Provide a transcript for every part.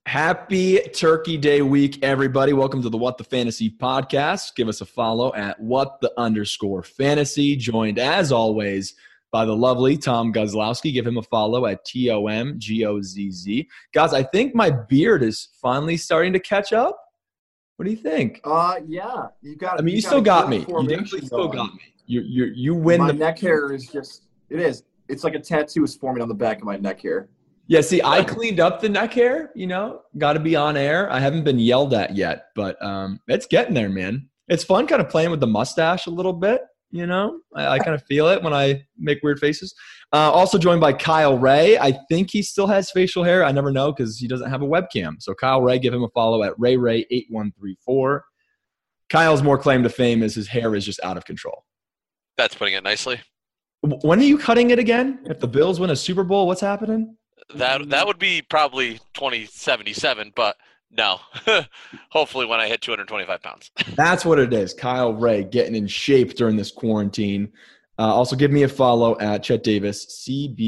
Happy Turkey Day week, everybody. Welcome to the What the Fantasy podcast. Give us a follow at @what_the_fantasy. Joined, as always, by the lovely Tom Gozlowski. Give him a follow at TOMGOZZ. Guys, I think my beard is finally starting to catch up. What do you think? Yeah. You still got me. You definitely still got me. You win. My neck hair is it's like a tattoo is forming on the back of my neck hair. Yeah, see, I cleaned up the neck hair, got to be on air. I haven't been yelled at yet, but it's getting there, man. It's fun kind of playing with the mustache a little bit, I kind of feel it when I make weird faces. Also joined by Kyle Ray. I think he still has facial hair. I never know because he doesn't have a webcam. So Kyle Ray, give him a follow at RayRay8134. Kyle's more claim to fame is his hair is just out of control. That's putting it nicely. When are you cutting it again? If the Bills win a Super Bowl, what's happening? That would be probably 2077, but no. Hopefully when I hit 225 pounds. That's what it is. Kyle Ray getting in shape during this quarantine. Also give me a follow at Chet Davis,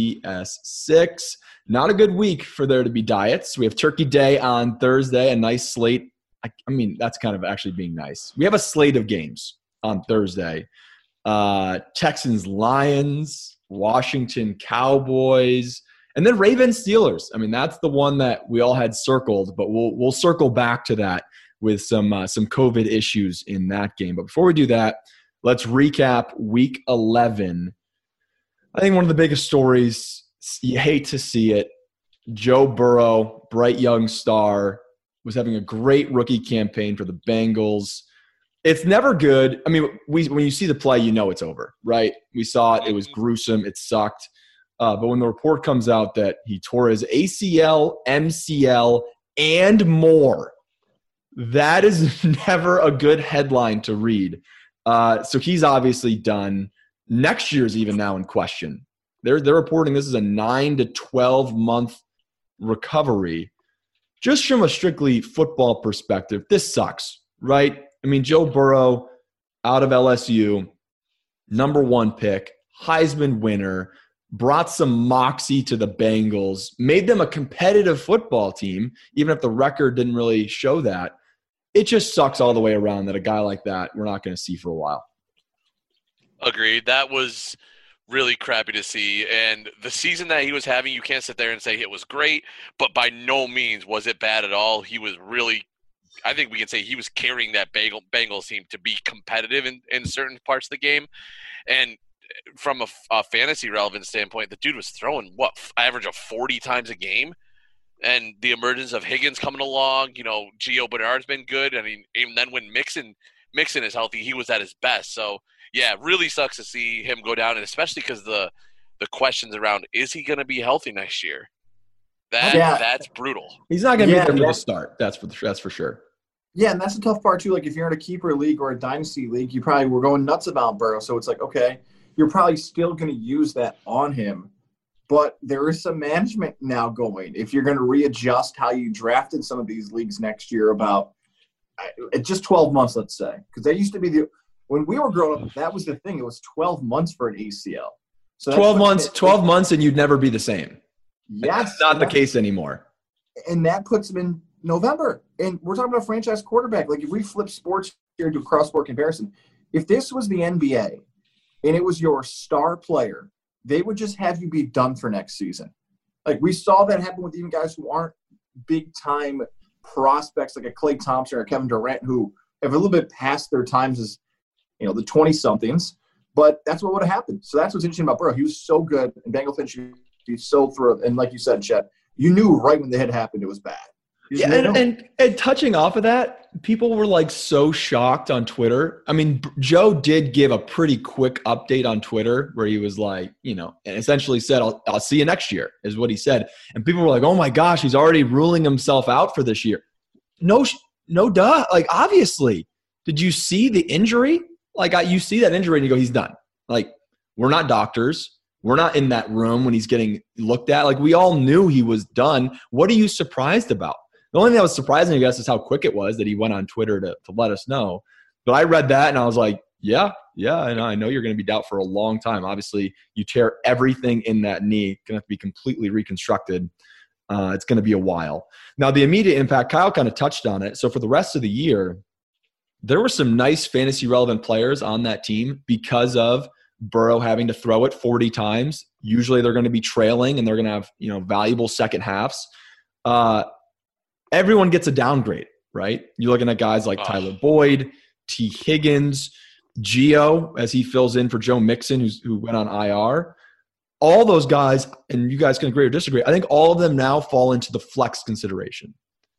CBS6. Not a good week for there to be diets. We have Turkey Day on Thursday, a nice slate. I mean, that's kind of actually being nice. We have a slate of games on Thursday. Texans, Lions, Washington, Cowboys, and then Ravens, Steelers. I mean, that's the one that we all had circled, but we'll circle back to that with some COVID issues in that game. But before we do that, let's recap Week 11. I think one of the biggest stories, you hate to see it, Joe Burrow, bright young star, was having a great rookie campaign for the Bengals. It's never good. I mean, when you see the play, you know it's over, right? We saw it. It was gruesome. It sucked. But when the report comes out that he tore his ACL, MCL, and more, that is never a good headline to read. So he's obviously done. Next year's even now in question. They're reporting this is a 9 to 12 month recovery. Just from a strictly football perspective, this sucks, right? I mean, Joe Burrow out of LSU, number 1 pick, Heisman winner, brought some moxie to the Bengals, made them a competitive football team, even if the record didn't really show that. It just sucks all the way around that a guy like that we're not going to see for a while. Agreed. That was really crappy to see. And the season that he was having, you can't sit there and say it was great, but by no means was it bad at all. He was really, I think we can say he was carrying that Bengals team to be competitive in certain parts of the game. And from a fantasy relevant standpoint, the dude was throwing average of 40 times a game, and the emergence of Higgins coming along, Gio Bernard's been good. I mean, even then when Mixon is healthy, he was at his best. So yeah, it really sucks to see him go down, and especially because the questions around, is he going to be healthy next year? That's brutal. He's not going to be there for the start. That's for sure. Yeah, and that's the tough part too. Like if you're in a keeper league or a dynasty league, you probably were going nuts about Burrow. So it's like, okay, you're probably still going to use that on him, but there is some management now going. If you're going to readjust how you drafted some of these leagues next year, about just 12 months, let's say, because that used to be when we were growing up, that was the thing. It was 12 months for an ACL. So 12 months, and you'd never be the same. Yes, that's not the case anymore. And that puts him in November. And we're talking about a franchise quarterback. Like if we flip sports here and do a cross-sport comparison, if this was the NBA and it was your star player, they would just have you be done for next season. Like we saw that happen with even guys who aren't big-time prospects like a Klay Thompson or Kevin Durant, who have a little bit past their times as, the 20-somethings. But that's what would have happened. So that's what's interesting about Burrow. He was so good, and Bengal fans should be so thrilled. And like you said, Chet, you knew right when the hit happened it was bad. Yeah, and touching off of that, people were like so shocked on Twitter. I mean, Joe did give a pretty quick update on Twitter where he was like, and essentially said, I'll see you next year, is what he said. And people were like, oh my gosh, he's already ruling himself out for this year. No, duh. Like, obviously. Did you see the injury? Like, you see that injury and you go, he's done. Like, we're not doctors. We're not in that room when he's getting looked at. Like, we all knew he was done. What are you surprised about? The only thing that was surprising, I guess, is how quick it was that he went on Twitter to let us know. But I read that and I was like, yeah, I know you're going to be out for a long time. Obviously, you tear everything in that knee, going to have to be completely reconstructed. It's going to be a while. Now, the immediate impact, Kyle kind of touched on it. So for the rest of the year, there were some nice fantasy relevant players on that team because of Burrow having to throw it 40 times. Usually they're going to be trailing and they're going to have, valuable second halves. Everyone gets a downgrade, right? You're looking at guys like Tyler Boyd, T. Higgins, Gio, as he fills in for Joe Mixon, who went on IR. All those guys, and you guys can agree or disagree, I think all of them now fall into the flex consideration.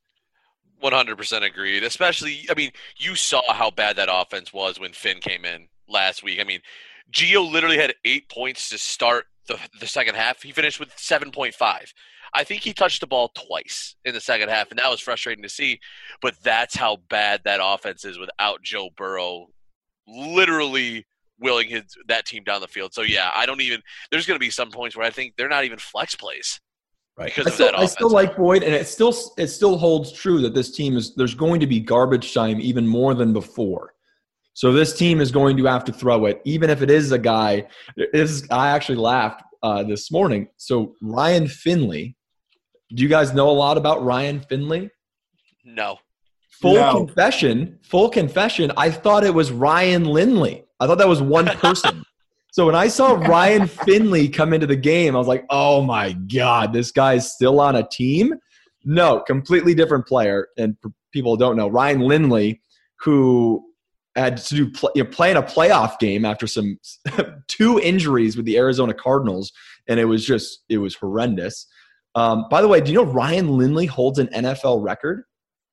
100% agreed. Especially, you saw how bad that offense was when Finn came in last week. Gio literally had 8 points to start the second half. He finished with 7.5. I think he touched the ball twice in the second half, and that was frustrating to see. But that's how bad that offense is without Joe Burrow literally willing that team down the field. So, yeah, there's going to be some points where I think they're not even flex plays. Right. I still like Boyd, and it still holds true that this team there's going to be garbage time even more than before. So this team is going to have to throw it, even if it is a guy. I actually laughed this morning. So Ryan Finley, do you guys know a lot about Ryan Finley? No. Full confession, I thought it was Ryan Lindley. I thought that was one person. So when I saw Ryan Finley come into the game, I was like, oh my God, this guy's still on a team? No, completely different player. And for people who don't know, Ryan Lindley, who had to play in a playoff game after some 2 injuries with the Arizona Cardinals, and it was horrendous. By the way, do you know Ryan Lindley holds an NFL record?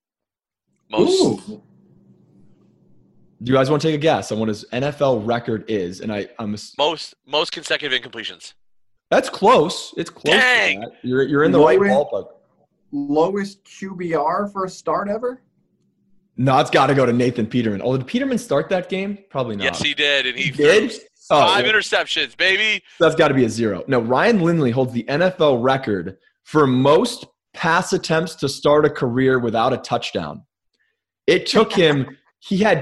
Most. Do you guys want to take a guess on what his NFL record is? And I'm most consecutive incompletions. That's close. It's close. Dang. To that. You're in the right ballpark. Lowest QBR for a start ever? No, it's got to go to Nathan Peterman. Oh, did Peterman start that game? Probably not. Yes, he did, and he did. threw 5 interceptions, baby. That's got to be a 0. No, Ryan Lindley holds the NFL record for most pass attempts to start a career without a touchdown. It took him. He had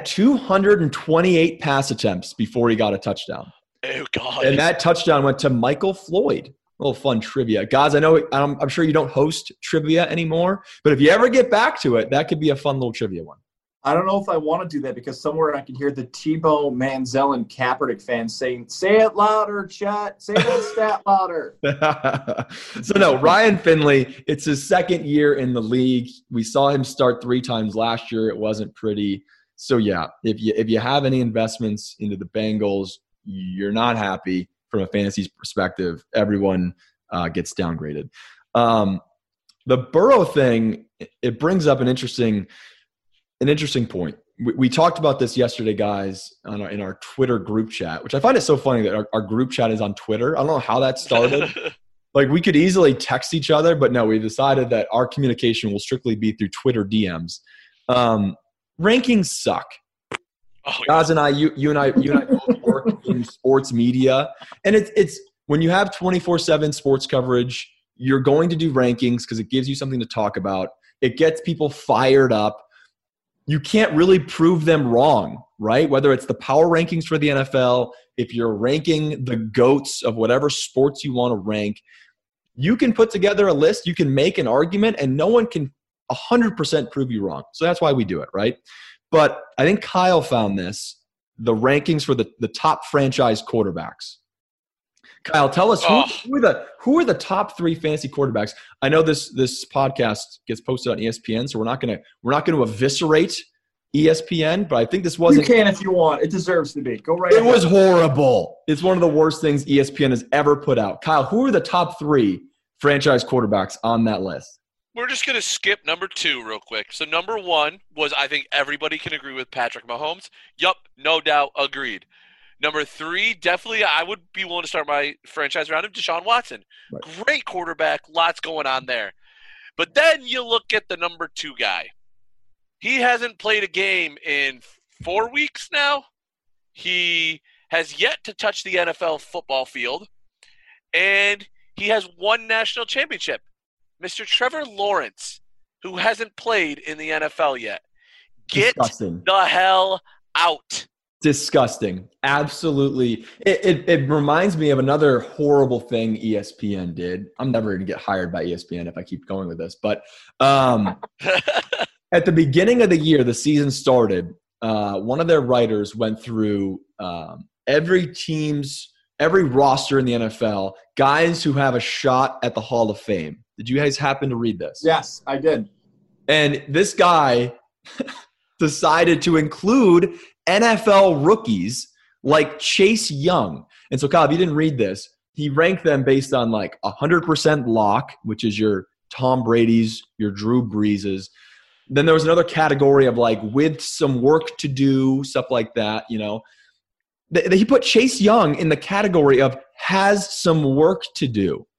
228 pass attempts before he got a touchdown. Oh, God. And that touchdown went to Michael Floyd. A little fun trivia. Guys, I'm sure you don't host trivia anymore, but if you ever get back to it, that could be a fun little trivia one. I don't know if I want to do that because somewhere I can hear the Tebow, Manziel, and Kaepernick fans saying, say it louder, chat. Say that stat louder. So, no, Ryan Finley, it's his second year in the league. We saw him start 3 times last year. It wasn't pretty. So, yeah, if you have any investments into the Bengals, you're not happy from a fantasy perspective. Everyone gets downgraded. The Burrow thing, it brings up an interesting point. We talked about this yesterday, guys, in our Twitter group chat, which I find it so funny that our group chat is on Twitter. I don't know how that started. Like, we could easily text each other, but no, we decided that our communication will strictly be through Twitter DMs. Rankings suck. Oh, Guys and you and I both work in sports media, and it's when you have 24/7 sports coverage, you're going to do rankings because it gives you something to talk about. It gets people fired up. You can't really prove them wrong, right? Whether it's the power rankings for the NFL, if you're ranking the GOATs of whatever sports you want to rank, you can put together a list, you can make an argument, and no one can 100% prove you wrong. So that's why we do it, right? But I think Kyle found the rankings for the top franchise quarterbacks. Kyle, tell us who are the top 3 fantasy quarterbacks? I know this podcast gets posted on ESPN, so we're not gonna eviscerate ESPN, but I think this wasn't. You can if you want. It deserves to be. Go right. It was horrible. It's one of the worst things ESPN has ever put out. Kyle, who are the top 3 franchise quarterbacks on that list? We're just going to skip number 2 real quick. So number 1 was, I think everybody can agree with, Patrick Mahomes. Yup, no doubt, agreed. Number 3, definitely I would be willing to start my franchise around him, Deshaun Watson. Right. Great quarterback, lots going on there. But then you look at the number 2 guy. He hasn't played a game in 4 weeks now. He has yet to touch the NFL football field. And he has 1 national championship. Mr. Trevor Lawrence, who hasn't played in the NFL yet. Get Disgusting. the hell out. Disgusting. Absolutely. It reminds me of another horrible thing ESPN did. I'm never going to get hired by ESPN if I keep going with this. But at the beginning of the year, the season started, one of their writers went through every roster in the NFL, guys who have a shot at the Hall of Fame. Did you guys happen to read this? Yes, I did. And this guy decided to include NFL rookies like Chase Young. And so, Kyle, if you didn't read this, he ranked them based on like 100% lock, which is your Tom Brady's, your Drew Breeses. Then there was another category of like with some work to do, stuff like that, you know. He put Chase Young in the category of has some work to do.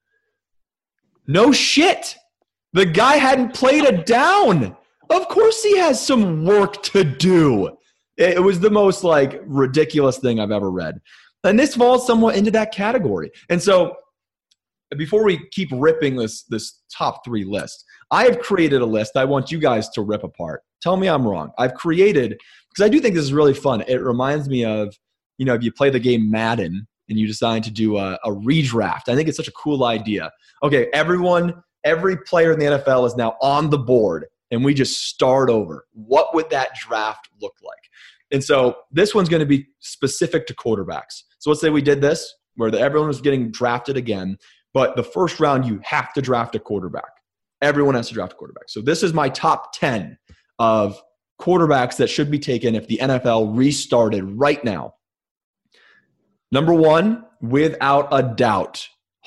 No shit. The guy hadn't played a down. Of course he has some work to do. It was the most like ridiculous thing I've ever read. And this falls somewhat into that category. And so before we keep ripping this top 3 list, I have created a list I want you guys to rip apart. Tell me I'm wrong. I've created, because I do think this is really fun. It reminds me of, you know, if you play the game Madden and you decide to do a redraft. I think it's such a cool idea. Okay, every player in the NFL is now on the board, and we just start over. What would that draft look like? And so this one's going to be specific to quarterbacks. So let's say we did this, where everyone was getting drafted again, but the first round you have to draft a quarterback. Everyone has to draft a quarterback. So this is my top 10 of quarterbacks that should be taken if the NFL restarted right now. Number 1, without a doubt,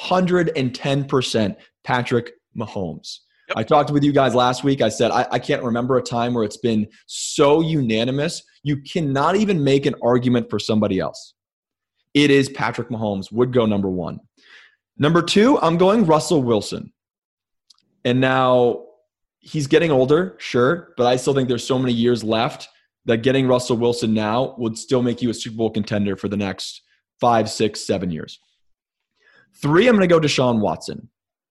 110% Patrick Mahomes. Yep. I talked with you guys last week. I said I can't remember a time where it's been so unanimous. You cannot even make an argument for somebody else. It is Patrick Mahomes would go number 1. Number 2, I'm going Russell Wilson. And now he's getting older, sure, but I still think there's so many years left that getting Russell Wilson now would still make you a Super Bowl contender for the next 5, 6, 7 years. 3, I'm going to go Deshaun Watson.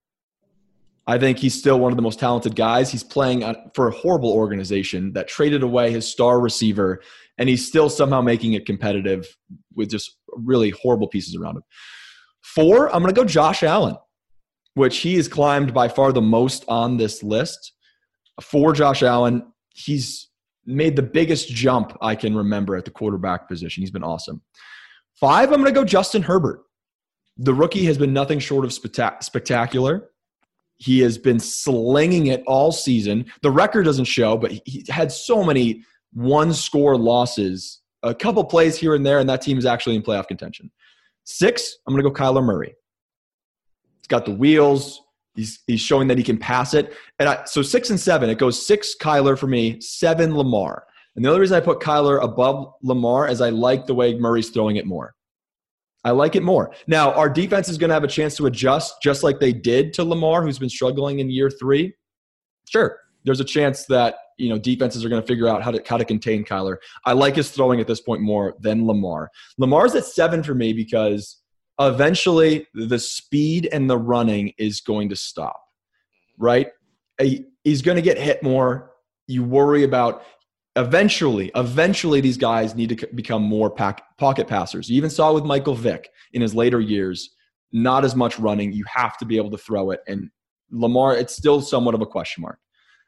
I think he's still one of the most talented guys. He's playing for a horrible organization that traded away his star receiver, and he's still somehow making it competitive with just really horrible pieces around him. 4, I'm going to go Josh Allen, which he has climbed by far the most on this list. 4, Josh Allen, he's made the biggest jump I can remember at the quarterback position. He's been awesome. 5, I'm going to go Justin Herbert. The rookie has been nothing short of spectacular. He has been slinging it all season. The record doesn't show, but he had so many one-score losses, a couple plays here and there, and that team is actually in playoff contention. 6, I'm going to go Kyler Murray. He's got the wheels. He's showing that he can pass it. And so 6 and 7, it goes 6 Kyler for me, 7 Lamar. And the only reason I put Kyler above Lamar is I like the way Murray's throwing it more. I like it more. Now, our defense is going to have a chance to adjust just like they did to Lamar, who's been struggling in year 3. Sure, there's a chance that, you know, defenses are going to figure out how to contain Kyler. I like his throwing at this point more than Lamar. Lamar's at 7 for me because eventually the speed and the running is going to stop, right? He's going to get hit more. You worry about eventually these guys need to become more pocket passers. You even saw with Michael Vick in his later years, not as much running. You have to be able to throw it. And Lamar, it's still somewhat of a question mark.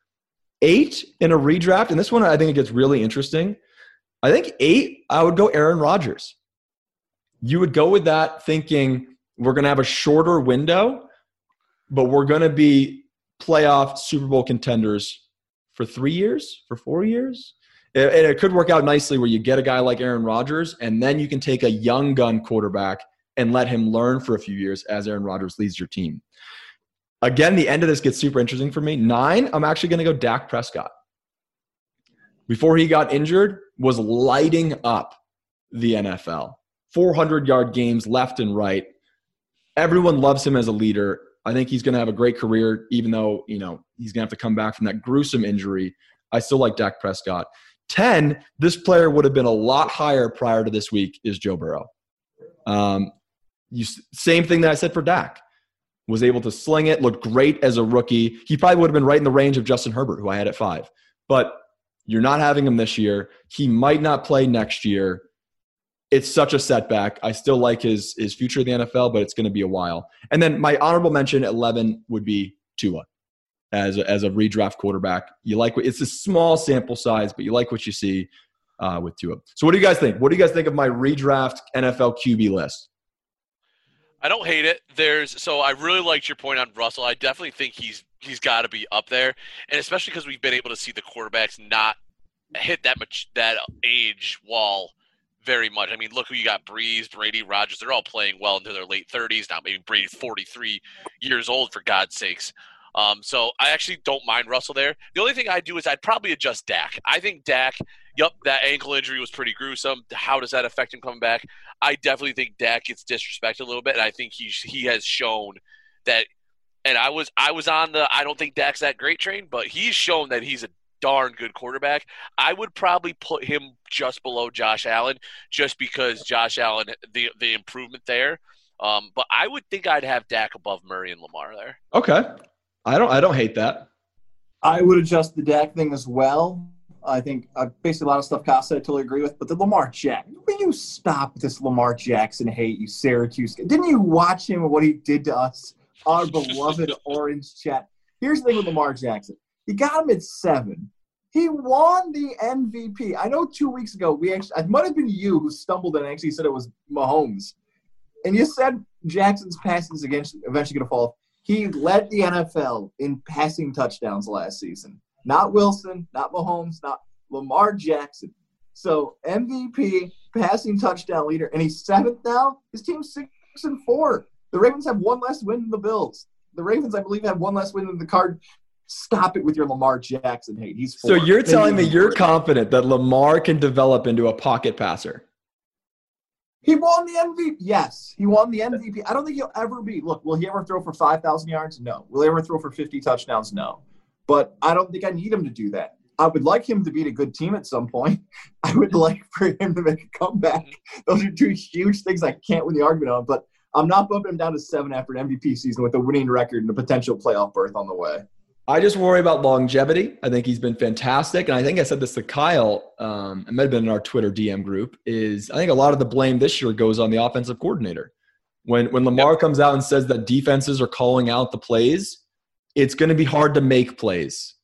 8 in a redraft, and this one I think it gets really interesting. I think 8, I would go Aaron Rodgers. You would go with that thinking we're going to have a shorter window, but we're going to be playoff Super Bowl contenders for 3 years, for 4 years. And it could work out nicely where you get a guy like Aaron Rodgers, and then you can take a young gun quarterback and let him learn for a few years as Aaron Rodgers leads your team. Again, the end of this gets super interesting for me. 9, I'm actually going to go Dak Prescott. Before he got injured, was lighting up the NFL. 400-yard games left and right. Everyone loves him as a leader. I think he's going to have a great career, even though, you know, he's going to have to come back from that gruesome injury. I still like Dak Prescott. 10, this player would have been a lot higher prior to this week, is Joe Burrow. Same thing that I said for Dak. Was able to sling it, looked great as a rookie. He probably would have been right in the range of Justin Herbert, who I had at 5. But you're not having him this year. He might not play next year. it's such a setback. I still like his future in the NFL, but it's going to be a while. And then my honorable mention at 11 would be Tua as a redraft quarterback. You like it's a small sample size, but you like what you see with Tua. So what do you guys think? What do you guys think of my redraft NFL QB list? I don't hate it. So I really liked your point on Russell. I definitely think he's got to be up there, and especially because we've been able to see the quarterbacks not hit that age wall very much. I mean, look who you got: Breeze, Brady, Rodgers. They're all playing well into their late 30s now. Maybe Brady's 43 years old, for God's sakes. So I actually don't mind Russell there. The only thing I'd do is I'd probably adjust Dak. I think Dak, that ankle injury was pretty gruesome. How does that affect him coming back? I definitely think Dak gets disrespected a little bit, and I think he has shown that. And I was on the I don't think Dak's that great train, but he's shown that he's a darn good quarterback. I would probably put him just below Josh Allen, just because Josh Allen, the improvement there. But I would think I'd have Dak above Murray and Lamar there. Okay, I don't hate that. I would adjust the Dak thing as well. I think basically a lot of stuff Kyle said I totally agree with. But the Lamar Jackson, will you stop this Lamar Jackson hate, you Syracuse? Didn't you watch him and what he did to us, our beloved Orange Chat? Here's the thing with Lamar Jackson. You got him at 7. He won the MVP. I know 2 weeks ago it might have been you who stumbled and actually said it was Mahomes. And you said Jackson's passing is eventually going to fall. He led the NFL in passing touchdowns last season. Not Wilson, not Mahomes, not Lamar Jackson. So MVP, passing touchdown leader, and he's 7th now. His team's 6-4. The Ravens have one less win than the Bills. The Ravens, I believe, have one less win than the Cardinals. Stop it with your Lamar Jackson hate. He's 4. So you're telling me you're confident that Lamar can develop into a pocket passer? He won the MVP. Yes, he won the MVP. I don't think he'll ever be. Look, will he ever throw for 5,000 yards? No. Will he ever throw for 50 touchdowns? No. But I don't think I need him to do that. I would like him to beat a good team at some point. I would like for him to make a comeback. Those are two huge things I can't win the argument on. But I'm not bumping him down to 7 after an MVP season with a winning record and a potential playoff berth on the way. I just worry about longevity. I think he's been fantastic. And I think I said this to Kyle, it might have been in our Twitter DM group, is I think a lot of the blame this year goes on the offensive coordinator. When Lamar comes out and says that defenses are calling out the plays, it's going to be hard to make plays.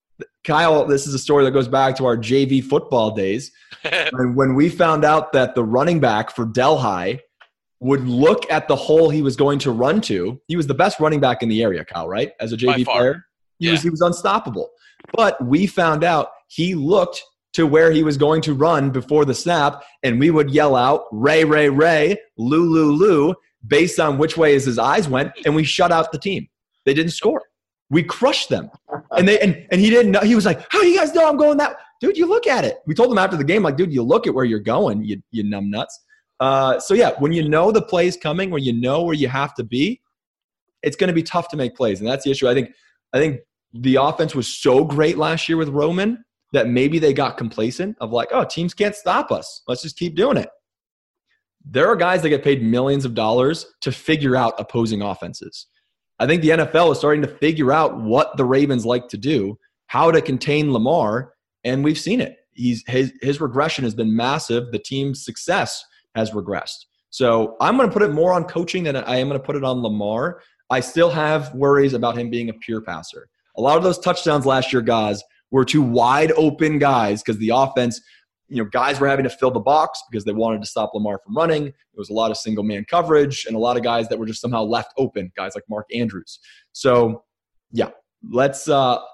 Kyle, this is a story that goes back to our JV football days. When we found out that the running back for Delhi would look at the hole he was going to run to, he was the best running back in the area, Kyle, right? As a JV player. He was unstoppable. But we found out he looked to where he was going to run before the snap, and we would yell out, Ray, Ray, Ray, Lou, Lou, Lou, based on which way his eyes went, and we shut out the team. They didn't score. We crushed them. And he didn't know. He was like, how do you guys know I'm going that? Dude, you look at it. We told him after the game, like, dude, you look at where you're going, you numb nuts. So, yeah, when you know the play's coming, when you know where you have to be, it's going to be tough to make plays. And that's the issue. I think the offense was so great last year with Roman that maybe they got complacent of like, oh, teams can't stop us. Let's just keep doing it. There are guys that get paid millions of dollars to figure out opposing offenses. I think the NFL is starting to figure out what the Ravens like to do, how to contain Lamar, and we've seen it. His regression has been massive. The team's success has regressed. So I'm going to put it more on coaching than I am going to put it on Lamar. I still have worries about him being a pure passer. A lot of those touchdowns last year, guys, were to wide open guys because the offense, guys were having to fill the box because they wanted to stop Lamar from running. There was a lot of single man coverage and a lot of guys that were just somehow left open, guys like Mark Andrews. So, yeah, let's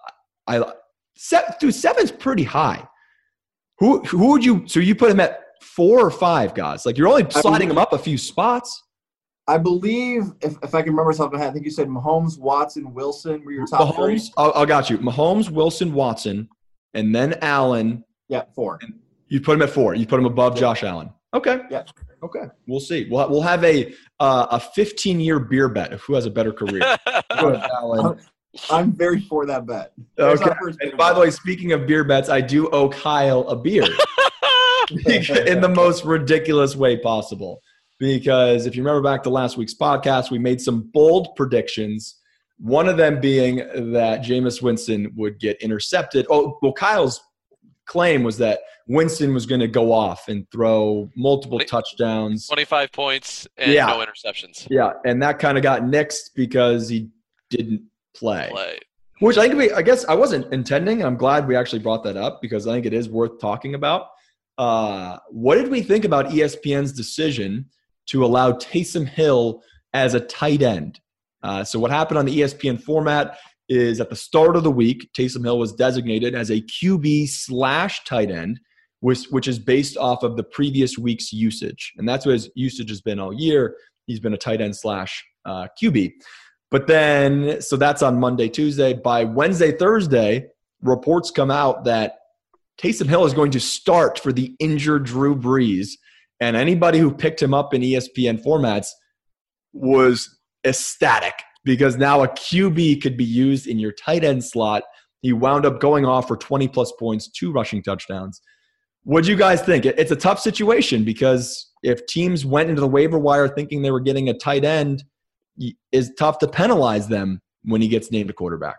dude, 7's pretty high. Who would you – so you put him at 4 or 5, guys? Like you're only sliding him up a few spots. I believe, if I can remember something, I think you said Mahomes, Watson, Wilson were your top 3. I got you. Mahomes, Wilson, Watson, and then Allen. Yeah, 4. You put him at 4. You put him above Josh Allen. Okay. Yeah. Okay. We'll see. We'll have a 15-year beer bet of who has a better career. Allen. I'm very for that bet. Okay. And by the way, speaking of beer bets, I do owe Kyle a beer in the most ridiculous way possible. Because if you remember back to last week's podcast, we made some bold predictions. One of them being that Jameis Winston would get intercepted. Oh, well, Kyle's claim was that Winston was going to go off and throw multiple touchdowns. 25 points and no interceptions. Yeah, and that kind of got nixed because he didn't play. Which I guess I wasn't intending. I'm glad we actually brought that up because I think it is worth talking about. What did we think about ESPN's decision to allow Taysom Hill as a tight end? So what happened on the ESPN format is at the start of the week, Taysom Hill was designated as a QB/tight end, which is based off of the previous week's usage. And that's what his usage has been all year. He's been a tight end/QB. But then, so that's on Monday, Tuesday. By Wednesday, Thursday, reports come out that Taysom Hill is going to start for the injured Drew Brees. And anybody who picked him up in ESPN formats was ecstatic because now a QB could be used in your tight end slot. He wound up going off for 20-plus points, 2 rushing touchdowns. What do you guys think? It's a tough situation because if teams went into the waiver wire thinking they were getting a tight end, it's tough to penalize them when he gets named a quarterback.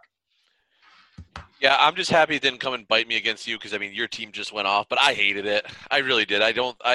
Yeah, I'm just happy it didn't come and bite me against you because, I mean, your team just went off, but I hated it. I really did.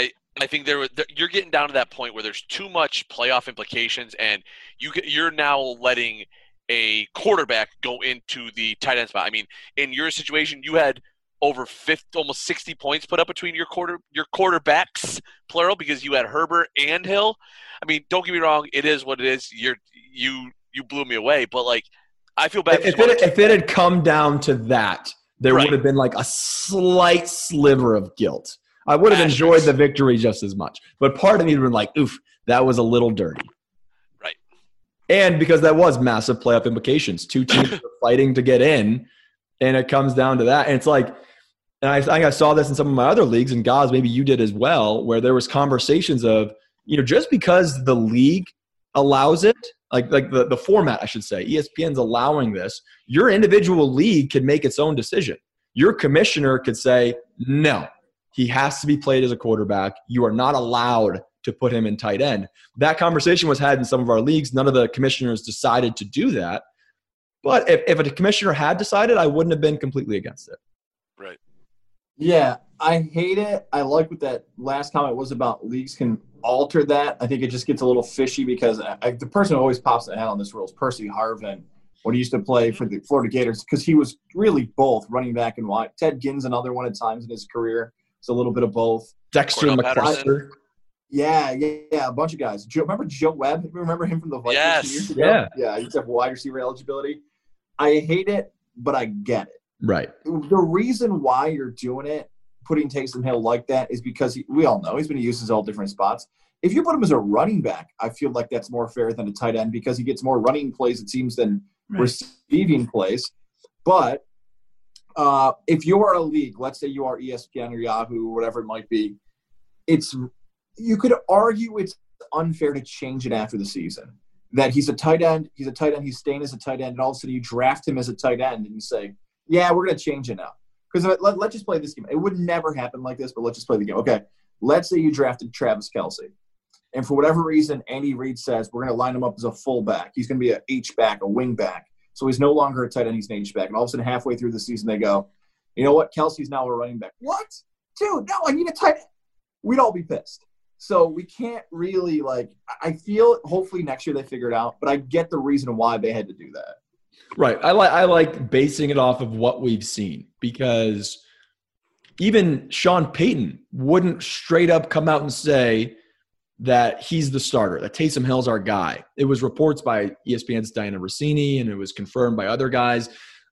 I think you're getting down to that point where there's too much playoff implications, and you're now letting a quarterback go into the tight end spot. I mean, in your situation, you had over almost 60 points put up between your quarterbacks, plural, because you had Herbert and Hill. I mean, don't get me wrong, it is what it is. You blew me away, but like I feel bad. If it had come down to that, there would have been like a slight sliver of guilt. I would have enjoyed the victory just as much. But part of me would have been like, oof, that was a little dirty. Right. And because that was massive playoff implications. 2 teams were fighting to get in, and it comes down to that. And it's like, and I think I saw this in some of my other leagues, and Gaz, maybe you did as well, where there was conversations of, just because the league allows it, like the format, I should say, ESPN's allowing this, your individual league can make its own decision. Your commissioner could say, no, he has to be played as a quarterback. You are not allowed to put him in tight end. That conversation was had in some of our leagues. None of the commissioners decided to do that. But if a commissioner had decided, I wouldn't have been completely against it. Right. Yeah, I hate it. I like what that last comment was about leagues can alter that. I think it just gets a little fishy because the person who always pops the head on this rule is Percy Harvin when he used to play for the Florida Gators because he was really both running back and wide. Ted Ginn's another one at times in his career. It's a little bit of both. Dexter McCluster. Yeah, a bunch of guys. Remember Joe Webb? Remember him from the Vikings years ago? Yeah, he used to have wide receiver eligibility. I hate it, but I get it. Right. The reason why you're doing it, putting Taysom Hill like that, is because we all know he's been used in all different spots. If you put him as a running back, I feel like that's more fair than a tight end because he gets more running plays, it seems, than receiving plays. But if you are a league, let's say you are ESPN or Yahoo or whatever it might be, you could argue it's unfair to change it after the season. That he's a tight end, he's staying as a tight end, and all of a sudden you draft him as a tight end and you say, yeah, we're going to change it now. Because let's just play this game. It would never happen like this, but let's just play the game. Okay, let's say you drafted Travis Kelce. And for whatever reason, Andy Reid says we're going to line him up as a fullback. He's going to be an H-back, a wing-back. So he's no longer a tight end, he's an H-back. And all of a sudden, halfway through the season, they go, you know what, Kelce's now a running back. What? Dude, no, I need a tight end. We'd all be pissed. So we can't really, I feel hopefully next year they figure it out, but I get the reason why they had to do that. Right. I like basing it off of what we've seen because even Sean Payton wouldn't straight up come out and say that he's the starter, that Taysom Hill's our guy. It was reports by ESPN's Diana Rossini, and it was confirmed by other guys.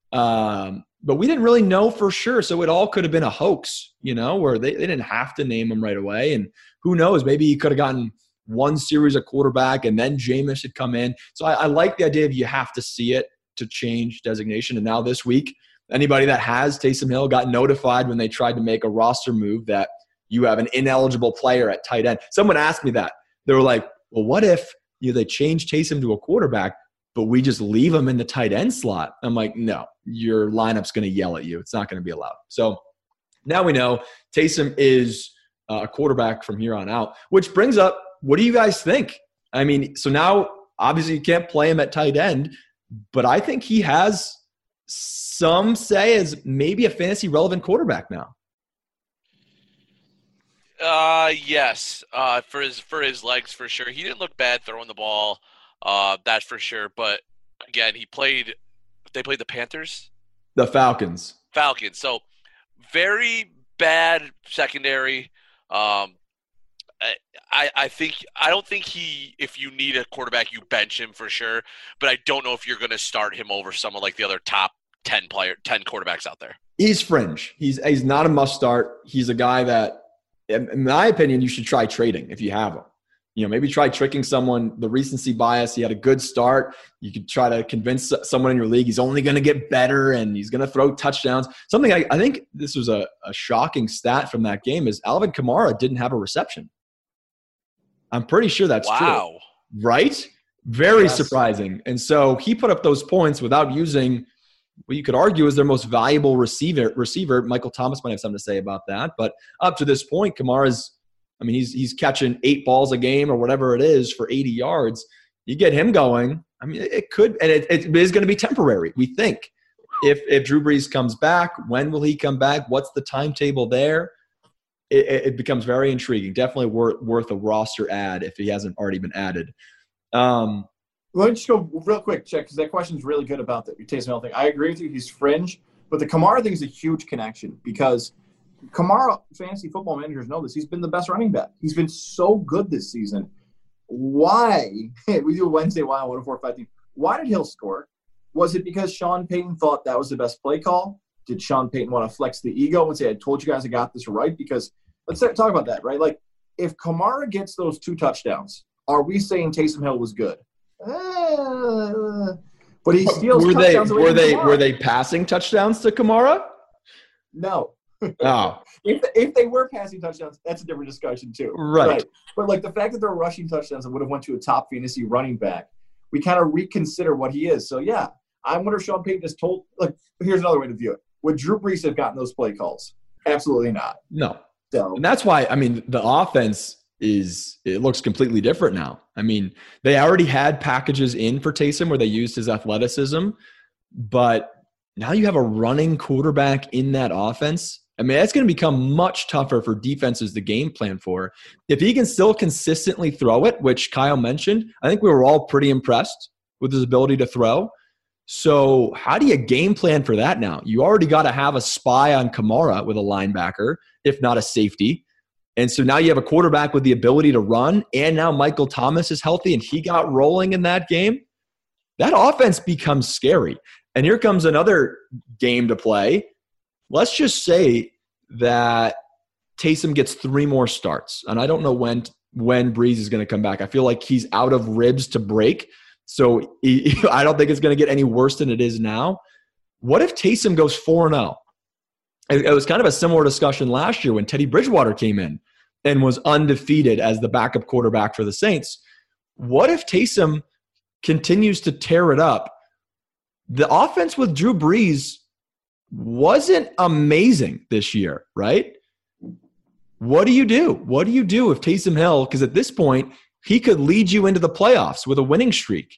But we didn't really know for sure. So it all could have been a hoax, where they didn't have to name him right away. And who knows, maybe he could have gotten one series of quarterback and then Jameis had come in. So I like the idea of you have to see it to change designation. And now this week, anybody that has Taysom Hill got notified when they tried to make a roster move that you have an ineligible player at tight end. Someone asked me that. They were like, well, what if they change Taysom to a quarterback, but we just leave him in the tight end slot? I'm like, no, your lineup's going to yell at you. It's not going to be allowed. So now we know Taysom is a quarterback from here on out, which brings up, what do you guys think? I mean, so now obviously you can't play him at tight end, but I think he has some say as maybe a fantasy relevant quarterback now. Yes. For his legs, for sure. He didn't look bad throwing the ball. That's for sure. But again, they played the Panthers, The Falcons. Falcons. So very bad secondary. Um, I don't think if you need a quarterback, you bench him for sure. But I don't know if you're going to start him over someone like the other top 10 quarterbacks out there. He's fringe. He's not a must start. He's a guy that, in my opinion, you should try trading if you have him. Maybe try tricking someone. The recency bias. He had a good start. You could try to convince someone in your league he's only going to get better and he's going to throw touchdowns. Something I think this was a shocking stat from that game is Alvin Kamara didn't have a reception. I'm pretty sure that's true. Right? Very surprising. And so he put up those points without using what you could argue is their most valuable receiver. Michael Thomas might have something to say about that. But up to this point, Kamara's, he's catching 8 balls a game or whatever it is for 80 yards. You get him going, it could, and it is going to be temporary, we think. If Drew Brees comes back, when will he come back? What's the timetable there? It becomes very intriguing. Definitely worth a roster ad if he hasn't already been added. Let me just go real quick, check, because that question is really good about the Taysom Hill thing. I agree with you. He's fringe. But the Kamara thing is a huge connection because Kamara, fantasy football managers know this. He's been the best running back. He's been so good this season. Why? We do a Wednesday Why on 104.5 team. Why did Hill score? Was it because Sean Payton thought that was the best play call? Did Sean Payton want to flex the ego and say, I told you guys I got this right? Because let's talk about that, right? Like, if Kamara gets those 2 touchdowns, are we saying Taysom Hill was good? But he steals touchdowns away from Kamara. Were they passing touchdowns to Kamara? No. Oh. If they were passing touchdowns, that's a different discussion too. Right. But like the fact that they're rushing touchdowns and would have went to a top fantasy running back, we kind of reconsider what he is. So yeah, I wonder if Sean Payton just told. Like, here's another way to view it: would Drew Brees have gotten those play calls? Absolutely not. No. So, and that's why the offense looks completely different now. They already had packages in for Taysom where they used his athleticism, but now you have a running quarterback in that offense. That's going to become much tougher for defenses to game plan for. If he can still consistently throw it, which Kyle mentioned, I think we were all pretty impressed with his ability to throw. So how do you game plan for that now? You already got to have a spy on Kamara with a linebacker, if not a safety. And so now you have a quarterback with the ability to run, and now Michael Thomas is healthy and he got rolling in that game. That offense becomes scary. And here comes another game to play. Let's just say that Taysom gets 3 more starts. And I don't know when Brees is going to come back. I feel like he's out of ribs to break. So I don't think it's going to get any worse than it is now. What if Taysom goes 4-0? It was kind of a similar discussion last year when Teddy Bridgewater came in and was undefeated as the backup quarterback for the Saints. What if Taysom continues to tear it up? The offense with Drew Brees wasn't amazing this year, right? What do you do? What do you do if Taysom Hill, because at this point, he could lead you into the playoffs with a winning streak?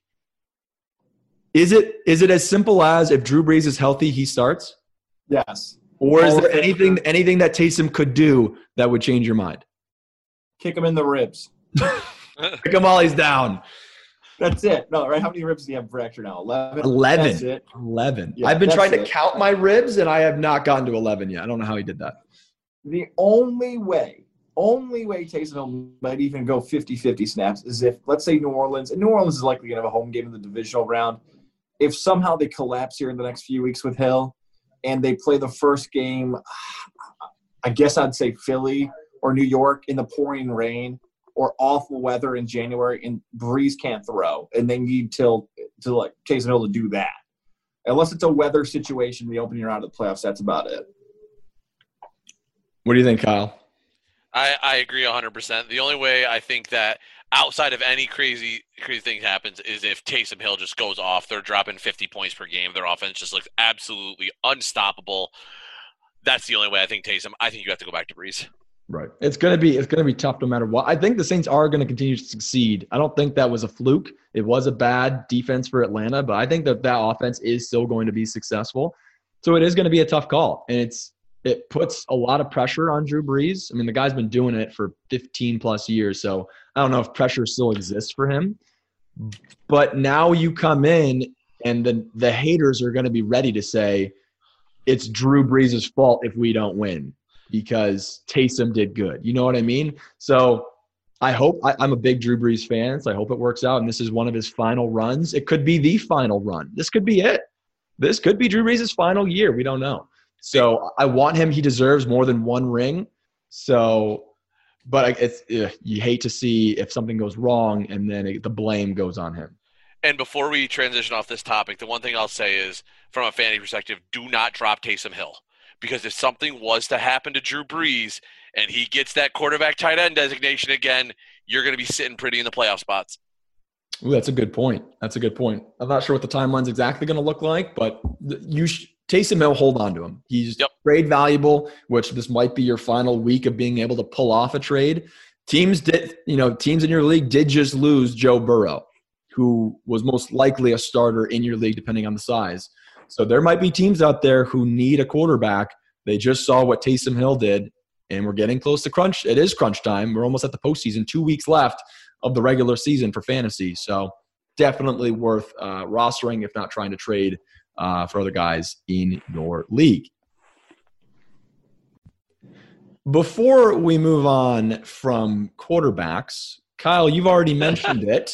Is it as simple as if Drew Brees is healthy, he starts? Yes. Or is there anything that Taysom could do that would change your mind? Kick him in the ribs. Kick him while he's down. That's it. No, right? How many ribs do you have fractured now? 11? 11. That's it. 11. Yeah, I've been trying to count my ribs, and I have not gotten to 11 yet. I don't know how he did that. The only way Taysom Hill might even go 50-50 snaps is if, let's say, New Orleans is likely going to have a home game in the divisional round. If somehow they collapse here in the next few weeks with Hill and they play the first game, I guess I'd say Philly or New York in the pouring rain or awful weather in January, and Brees can't throw, and they need to like Taysom Hill to do that. Unless it's a weather situation, the opening round of the playoffs, that's about it. What do you think, Kyle? I agree 100%. The only way I think that outside of any crazy thing happens is if Taysom Hill just goes off. They're dropping 50 points per game. Their offense just looks absolutely unstoppable. That's the only way I think I think you have to go back to Brees. Right. It's gonna be tough no matter what. I think the Saints are gonna continue to succeed. I don't think that was a fluke. It was a bad defense for Atlanta, but I think that offense is still going to be successful. So it is going to be a tough call. And it puts a lot of pressure on Drew Brees. I mean, the guy's been doing it for 15 plus years, so I don't know if pressure still exists for him. But now you come in and the haters are going to be ready to say it's Drew Brees' fault if we don't win because Taysom did good. You know what I mean? So I hope I'm a big Drew Brees fan, so I hope it works out. And this is one of his final runs. It could be the final run. This could be it. This could be Drew Brees' final year. We don't know. So I want him. He deserves more than one ring. So, but you hate to see if something goes wrong and then the blame goes on him. And before we transition off this topic, the one thing I'll say is, from a fantasy perspective, do not drop Taysom Hill. Because if something was to happen to Drew Brees and he gets that quarterback tight end designation again, you're going to be sitting pretty in the playoff spots. Ooh, that's a good point. I'm not sure what the timeline's exactly going to look like, but Taysom Hill, hold on to him. He's trade valuable, which this might be your final week of being able to pull off a trade. Teams in your league did just lose Joe Burrow, who was most likely a starter in your league depending on the size. So there might be teams out there who need a quarterback. They just saw what Taysom Hill did, and we're getting close to crunch. It is crunch time. We're almost at the postseason, 2 weeks left of the regular season for fantasy. So definitely worth rostering, if not trying to trade for other guys in your league. Before we move on from quarterbacks, Kyle, you've already mentioned it.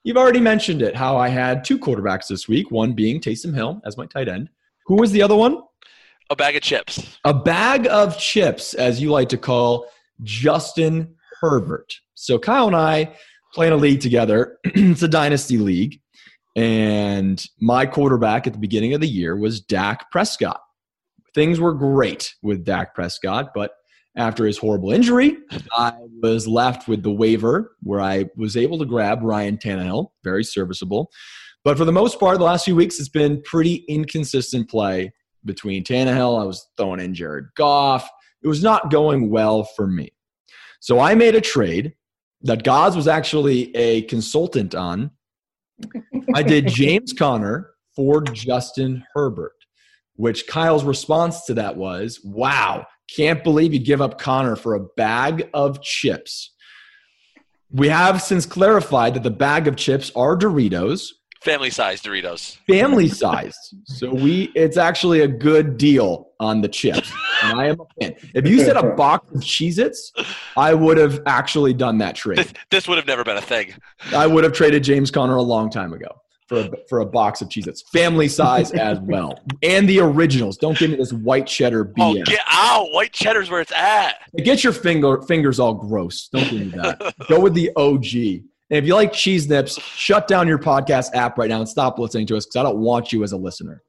How I had 2 quarterbacks this week, one being Taysom Hill as my tight end. Who was the other one? A bag of chips. A bag of chips, as you like to call Justin Herbert. So Kyle and I play in a league together. It's a dynasty league. And my quarterback at the beginning of the year was Dak Prescott. Things were great with Dak Prescott, but after his horrible injury, I was left with the waiver where I was able to grab Ryan Tannehill, very serviceable. But for the most part, the last few weeks, it's been pretty inconsistent play between Tannehill. I was throwing in Jared Goff. It was not going well for me. So I made a trade that Goz was actually a consultant on. I did James Conner for Justin Herbert, which Kyle's response to that was, wow, can't believe you give up Conner for a bag of chips. We have since clarified that the bag of chips are Doritos. Family-sized Doritos. Family-sized. So it's actually a good deal on the chips. And I am a fan. If you said a box of Cheez-Its, I would have actually done that trade. This would have never been a thing. I would have traded James Conner a long time ago for a box of Cheez-Its. Family size as well. And the originals. Don't give me this white cheddar BS. Oh, get out. White cheddar's where it's at. Get your fingers all gross. Don't give me that. Go with the OG. And if you like Cheese Nips, shut down your podcast app right now and stop listening to us because I don't want you as a listener.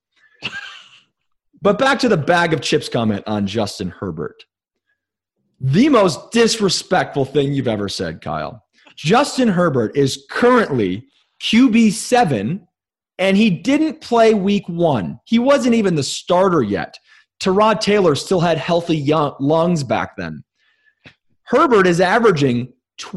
But back to the bag of chips comment on Justin Herbert. The most disrespectful thing you've ever said, Kyle. Justin Herbert is currently QB7, and he didn't play week 1. He wasn't even the starter yet. Tyrod Taylor still had healthy lungs back then. Herbert is averaging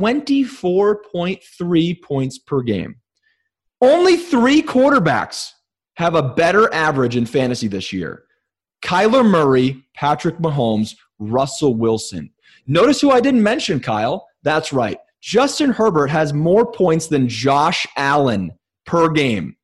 24.3 points per game. Only 3 quarterbacks have a better average in fantasy this year. Kyler Murray, Patrick Mahomes, Russell Wilson. Notice who I didn't mention, Kyle. That's right. Justin Herbert has more points than Josh Allen per game.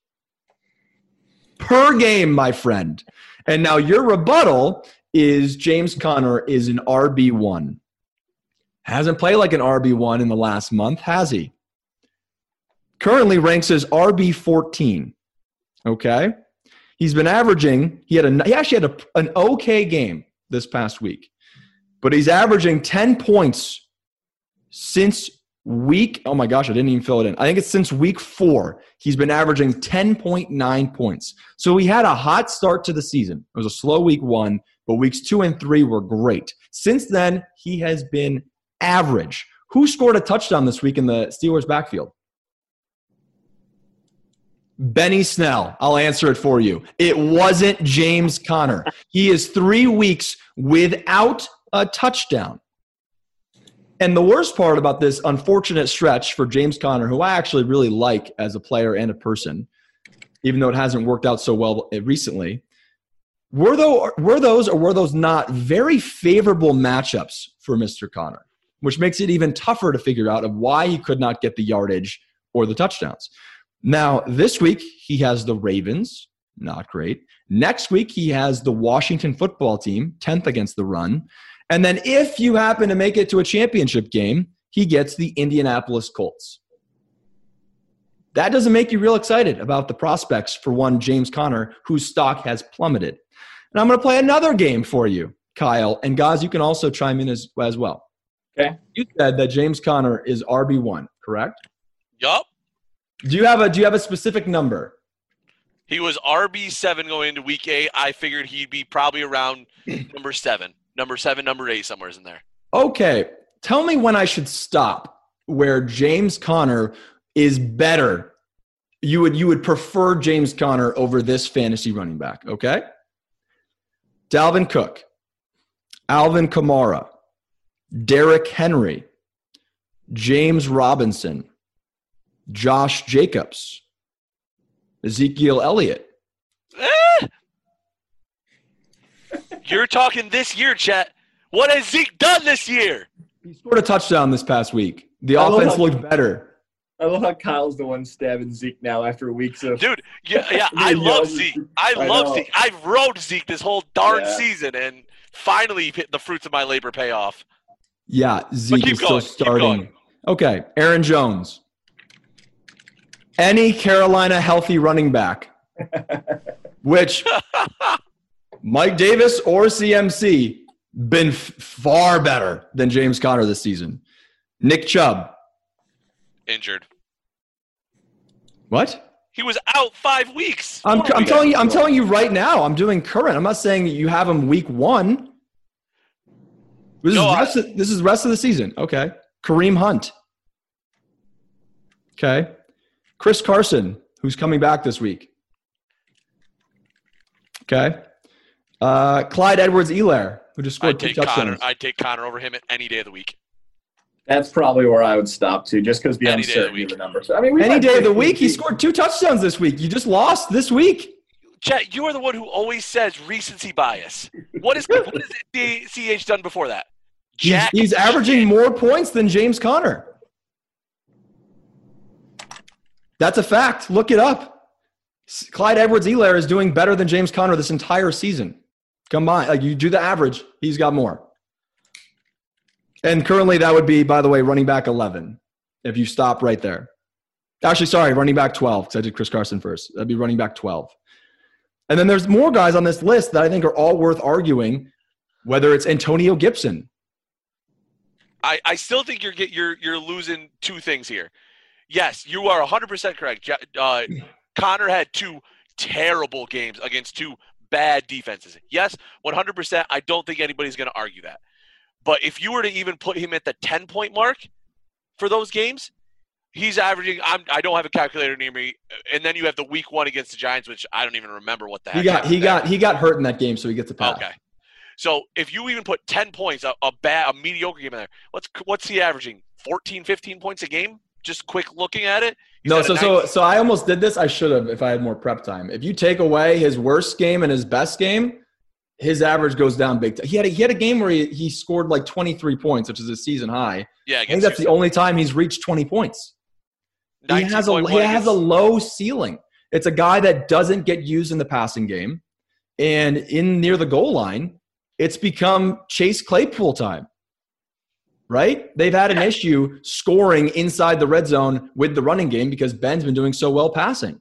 Per game, my friend. And now your rebuttal is James Conner is an RB1. Hasn't played like an RB1 in the last month, has he? Currently ranks as RB14. Okay? He's been averaging, he actually had an okay game this past week. But he's averaging 10 points since oh my gosh, I didn't even fill it in. I think it's since week 4. He's been averaging 10.9 points. So he had a hot start to the season. It was a slow week 1, but weeks 2 and 3 were great. Since then, he has been average. Who scored a touchdown this week in the Steelers backfield? Benny Snell. I'll answer it for you. It wasn't James Conner. He is 3 weeks without a touchdown. And the worst part about this unfortunate stretch for James Conner, who I actually really like as a player and a person, even though it hasn't worked out so well recently, Were those not very favorable matchups for Mr. Connor, which makes it even tougher to figure out of why he could not get the yardage or the touchdowns. Now, this week, he has the Ravens, not great. Next week, he has the Washington football team, 10th against the run. And then if you happen to make it to a championship game, he gets the Indianapolis Colts. That doesn't make you real excited about the prospects for one James Conner, whose stock has plummeted. And I'm going to play another game for you, Kyle. And guys, you can also chime in as well. Okay. You said that James Conner is RB1, correct? Yup. Do you have a specific number? He was RB7 going into week 8. I figured he'd be probably around number 7. Number 7, number 8, somewhere's in there. Okay. Tell me when I should stop where James Conner is better. You would prefer James Conner over this fantasy running back, okay? Dalvin Cook, Alvin Kamara, Derrick Henry, James Robinson, Josh Jacobs, Ezekiel Elliott. You're talking this year, Chet. What has Zeke done this year? He scored a touchdown this past week. The offense looked better. I love how Kyle's the one stabbing Zeke now after weeks of. Dude, yeah, I love Zeke. I love Zeke. I've rode Zeke this whole darn season, and finally the fruits of my labor pay off. Yeah, Zeke is still starting. Okay, Aaron Jones. Any Carolina healthy running back, which Mike Davis or CMC been far better than James Conner this season. Nick Chubb. Injured. What? He was out 5 weeks. I'm telling you right now. I'm doing current. I'm not saying you have him week 1. This is rest of the season. Okay. Kareem Hunt. Okay. Chris Carson, who's coming back this week. Okay. Clyde Edwards-Helaire, who just scored 2 touchdowns. I'd take Connor over him at any day of the week. That's probably where I would stop to, just because the uncertainty of the numbers. I mean, any day of the week, he scored 2 touchdowns this week. You just lost this week. Chet, you are the one who always says recency bias. What has CH done before that? He's averaging more points than James Conner. That's a fact. Look it up. Clyde Edwards-Helaire is doing better than James Conner this entire season. Combined, like you do the average, he's got more. And currently that would be, by the way, running back 11 if you stop right there. Actually, sorry, running back 12 because I did Chris Carson first. That'd be running back 12. And then there's more guys on this list that I think are all worth arguing, whether it's Antonio Gibson. I still think you're losing 2 things here. Yes, you are 100% correct. Connor had 2 terrible games against 2 bad defenses. Yes, 100%. I don't think anybody's going to argue that. But if you were to even put him at the 10-point mark for those games, he's averaging. I don't have a calculator near me. And then you have the week 1 against the Giants, which I don't even remember what the heck. He got hurt in that game, so he gets a pass. Okay. So if you even put 10 points, a mediocre game in there, what's he averaging? 14, 15 points a game? Just quick looking at it. So I almost did this. I should have if I had more prep time. If you take away his worst game and his best game, his average goes down big time. He had a game where he scored like 23 points, which is a season high. Yeah, I think that's the only time he's reached 20 points. He has a low ceiling. It's a guy that doesn't get used in the passing game. And in near the goal line, it's become Chase Claypool time. Right? They've had an issue scoring inside the red zone with the running game because Ben's been doing so well passing.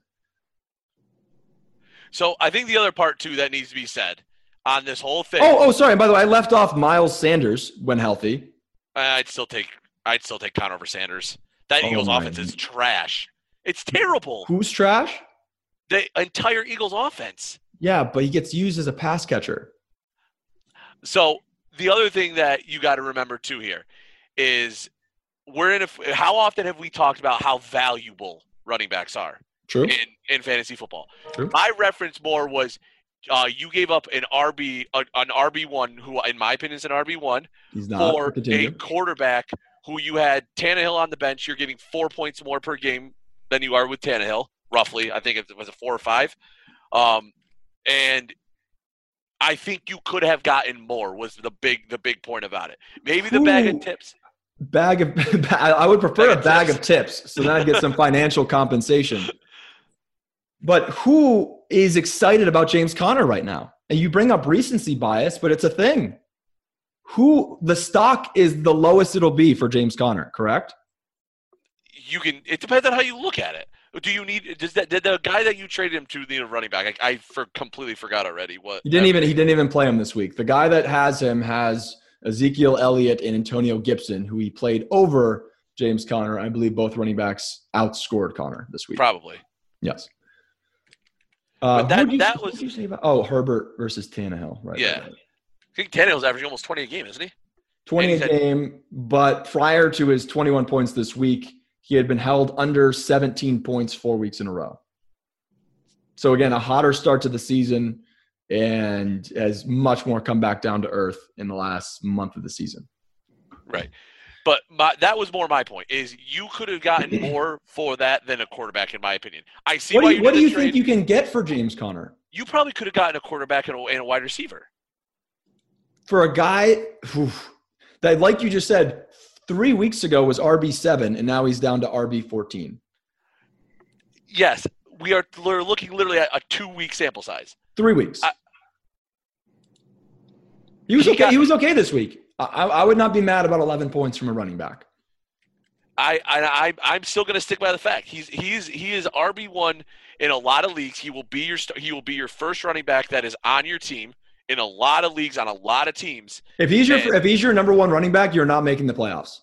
So I think the other part, too, that needs to be said on this whole thing. Oh, sorry. By the way, I left off Miles Sanders when healthy. I'd still take Connor over Sanders. That Eagles offense is trash. It's terrible. Who's trash? The entire Eagles offense. Yeah, but he gets used as a pass catcher. So the other thing that you got to remember, too, here is how often have we talked about how valuable running backs are? True. In fantasy football. True. My reference more was you gave up an RB1 who, in my opinion, is an RB1 for a quarterback who you had Tannehill on the bench. You're getting 4 points more per game than you are with Tannehill, roughly. I think it was a 4 or 5. And I think you could have gotten more was the big point about it. Maybe the bag of tips. I would prefer a bag of tips, so then I get some financial compensation. But who is excited about James Conner right now? And you bring up recency bias, but it's a thing. The stock is the lowest it'll be for James Conner, correct? It depends on how you look at it. Do you need did the guy that you traded him to need a running back? I completely forgot already what he didn't even play him this week. The guy that has him has Ezekiel Elliott and Antonio Gibson, who he played over James Conner. I believe both running backs outscored Conner this week. Probably. Yes. But what did you say about Herbert versus Tannehill, right? Yeah. I think Tannehill's averaging almost 20 a game, isn't he? 20 a game, but prior to his 21 points this week, he had been held under 17 points 4 weeks in a row. So again, a hotter start to the season and has much more come back down to earth in the last month of the season. Right. But that was more my point, is you could have gotten more for that than a quarterback, in my opinion. I see what do you think you can get for James Conner? You probably could have gotten a quarterback and a wide receiver. For a guy that, like you just said, 3 weeks ago was RB7, and now he's down to RB14. Yes, we're looking literally at a 2-week sample size. 3 weeks. He was okay this week. I would not be mad about 11 points from a running back. I'm still going to stick by the fact he is RB1 in a lot of leagues. He will be your first running back that is on your team in a lot of leagues on a lot of teams. If he's your number one running back, you're not making the playoffs.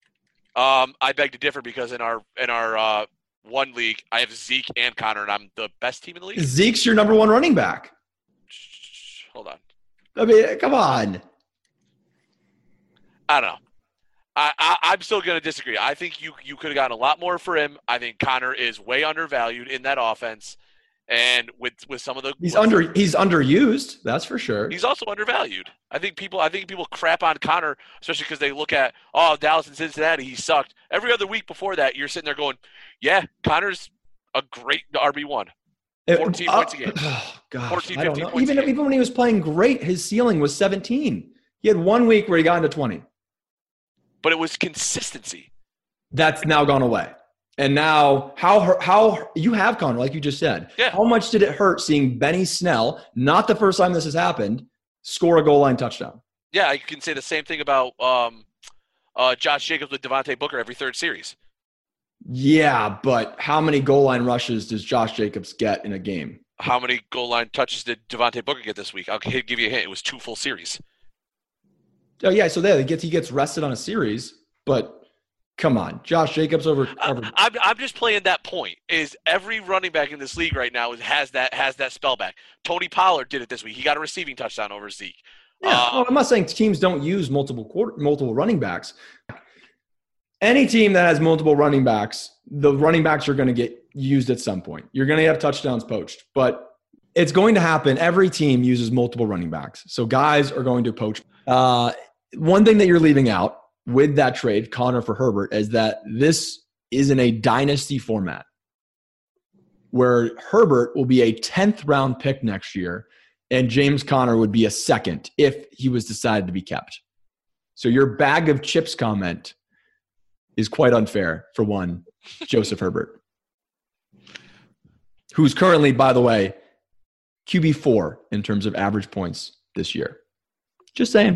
I beg to differ because in our one league I have Zeke and Conner, and I'm the best team in the league. Zeke's your number one running back. Hold on. I mean, come on. I don't know. I'm still going to disagree. I think you could have gotten a lot more for him. I think Conner is way undervalued in that offense, and with some of the he's underused. That's for sure. He's also undervalued. I think people crap on Conner, especially because they look at Dallas and Cincinnati. He sucked. Every other week before that, you're sitting there going, yeah, Conner's a great RB1. 14 points a game. Oh, gosh, 14, I don't 15 know. points a game. Even when he was playing great, his ceiling was 17. He had 1 week where he got into 20. But it was consistency. That's now gone away. And now, how you have Conner, like you just said. Yeah. How much did it hurt seeing Benny Snell, not the first time this has happened, score a goal line touchdown? Yeah, you can say the same thing about Josh Jacobs with Devontae Booker every third series. Yeah, but how many goal line rushes does Josh Jacobs get in a game? How many goal line touches did Devontae Booker get this week? I'll give you a hint. It was 2 full series. Oh, yeah, so there he gets rested on a series, but come on. Josh Jacobs over I'm just playing that point. Is every running back in this league right now has that spell back. Tony Pollard did it this week. He got a receiving touchdown over Zeke. Yeah, I'm not saying teams don't use multiple running backs. Any team that has multiple running backs, the running backs are going to get used at some point. You're going to have touchdowns poached, but it's going to happen. Every team uses multiple running backs. So guys are going to poach. One thing that you're leaving out with that trade, Conner for Herbert, is that this is in a dynasty format where Herbert will be a 10th round pick next year and James Conner would be a second if he was decided to be kept. So your bag of chips comment is quite unfair for one, Joseph Herbert, who's currently, by the way, QB4 in terms of average points this year. Just saying.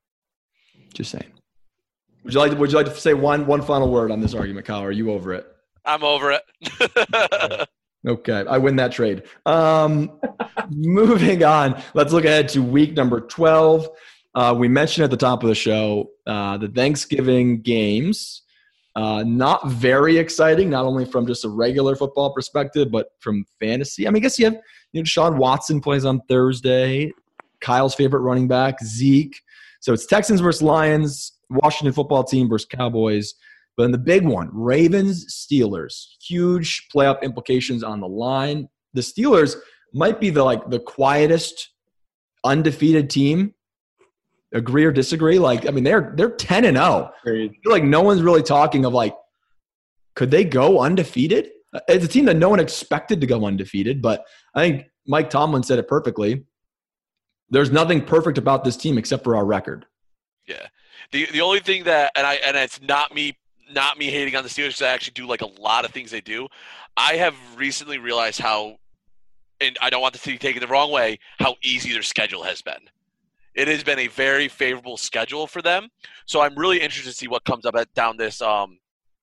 Would you like to say one final word on this argument, Kyle? Are you over it? I'm over it. Okay, I win that trade. Moving on, let's look ahead to week number 12. We mentioned at the top of the show the Thanksgiving games. Not very exciting, not only from just a regular football perspective, but from fantasy. I mean, I guess you have Deshaun Watson plays on Thursday. Kyle's favorite running back, Zeke. So it's Texans versus Lions, Washington football team versus Cowboys. But then the big one, Ravens-Steelers. Huge playoff implications on the line. The Steelers might be the quietest undefeated team. Agree or disagree? They're 10-0. I feel like no one's really talking of could they go undefeated? It's a team that no one expected to go undefeated, but I think Mike Tomlin said it perfectly. There's nothing perfect about this team except for our record. Yeah. The only thing that and it's not me hating on the Steelers because I actually do like a lot of things they do. I have recently realized how, and I don't want the city taken the wrong way, how easy their schedule has been. It has been a very favorable schedule for them. So I'm really interested to see what comes up down this on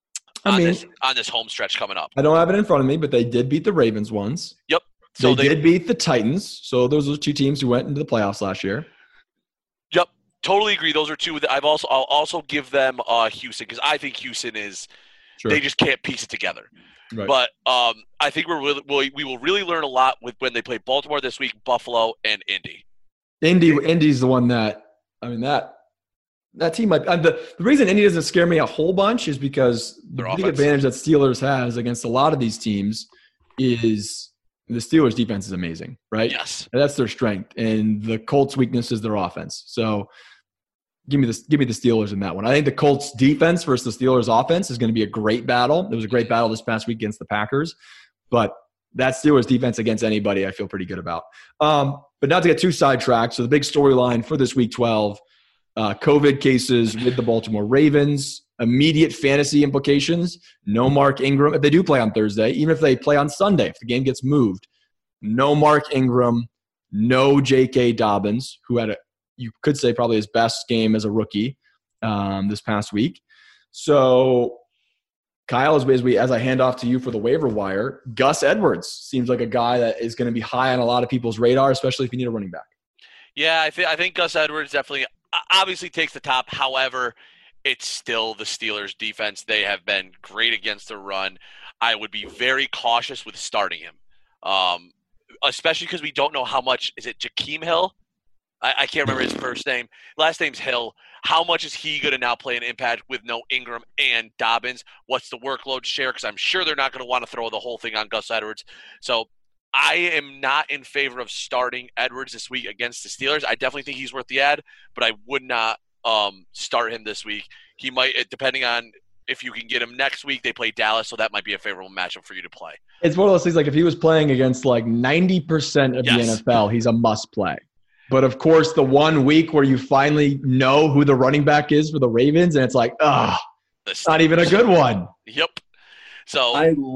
this home stretch coming up. I don't have it in front of me, but they did beat the Ravens once. Yep. So they did beat the Titans. So those are two teams who went into the playoffs last year. Yep. Totally agree. Those are two that I'll also give them Houston because I think Houston is they just can't piece it together. Right. But I think we will really learn a lot when they play Baltimore this week, Buffalo, and Indy. Indy's the one that team might. The reason Indy doesn't scare me a whole bunch is because the big advantage that Steelers has against a lot of these teams is the Steelers' defense is amazing, right? Yes, and that's their strength, and the Colts' weakness is their offense. So give me the Steelers in that one. I think the Colts' defense versus the Steelers' offense is going to be a great battle. It was a great battle this past week against the Packers, but that Steelers' defense against anybody, I feel pretty good about. But not to get too sidetracked. So the big storyline for this Week 12, COVID cases with the Baltimore Ravens, immediate fantasy implications. No Mark Ingram. If they do play on Thursday, even if they play on Sunday, if the game gets moved, no Mark Ingram, no J.K. Dobbins, who had you could say probably his best game as a rookie this past week. So Kyle, as I hand off to you for the waiver wire, Gus Edwards seems like a guy that is going to be high on a lot of people's radar, especially if you need a running back. Yeah, I think Gus Edwards definitely obviously takes the top. However, it's still the Steelers' defense. They have been great against the run. I would be very cautious with starting him, especially because we don't know how much – is it Jakeem Hill? I can't remember his first name. Last name's Hill. How much is he going to now play an impact with no Ingram and Dobbins? What's the workload share? Because I'm sure they're not going to want to throw the whole thing on Gus Edwards. So I am not in favor of starting Edwards this week against the Steelers. I definitely think he's worth the ad, but I would not start him this week. He might, depending on if you can get him next week, they play Dallas, so that might be a favorable matchup for you to play. It's one of those things like if he was playing against like 90% of the NFL, he's a must play. But, of course, the 1 week where you finally know who the running back is for the Ravens, and it's like, not even a good one. Yep. So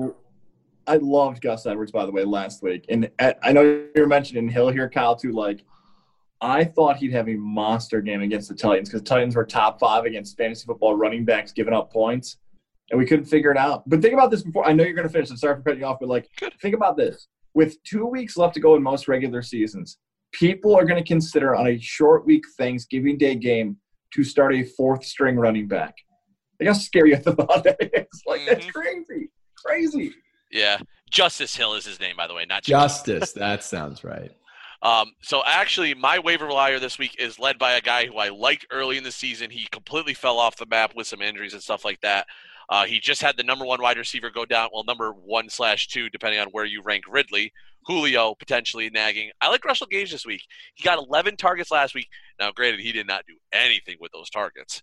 I loved Gus Edwards, by the way, last week. And I know you were mentioning Hill here, Kyle, too. Like, I thought he'd have a monster game against the Titans because the Titans were top 5 against fantasy football running backs giving up points, and we couldn't figure it out. But think about this before. I know you're going to finish, and sorry for cutting you off, but, think about this. With 2 weeks left to go in most regular seasons, people are going to consider on a short week Thanksgiving Day game to start a 4th-string running back. Like how scary the thought that is. That's crazy. Yeah. Justice Hill is his name, by the way, not Justice. That sounds right. So actually, my waiver wire this week is led by a guy who I liked early in the season. He completely fell off the map with some injuries and stuff like that. He just had the number 1 wide receiver go down. Well, number 1/2, depending on where you rank Ridley. Julio potentially nagging. I like Russell Gage this week. He got 11 targets last week. Now, granted, he did not do anything with those targets.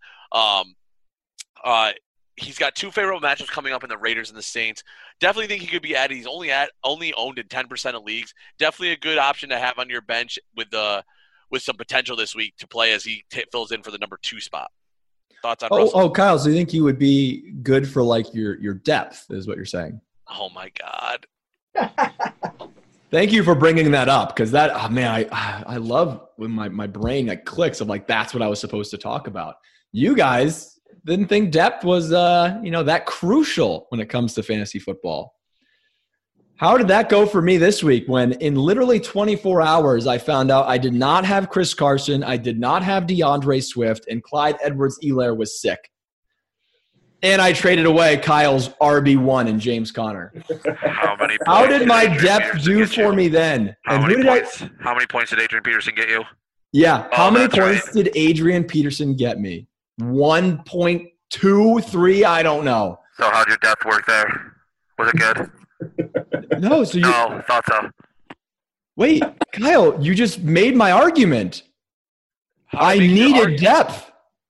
He's got 2 favorable matchups coming up in the Raiders and the Saints. Definitely think he could be added. He's only owned in 10% of leagues. Definitely a good option to have on your bench with some potential this week to play as he fills in for the number 2 spot. Thoughts on Russell? Oh, Kyle, so you think he would be good for like your depth is what you're saying? Oh, my God. Thank you for bringing that up because I love when my brain clicks of like that's what I was supposed to talk about. You guys didn't think depth was that crucial when it comes to fantasy football. How did that go for me this week when in literally 24 hours I found out I did not have Chris Carson, I did not have DeAndre Swift, and Clyde Edwards-Helaire was sick. And I traded away Kyle's RB1 and James Conner. How did my depth do for me then? How many points did Adrian Peterson get you? Yeah. How many points did Adrian Peterson get me? 1.23? I don't know. So how'd your depth work there? Was it good? No. No, thought so. Wait, Kyle, you just made my argument. I needed depth.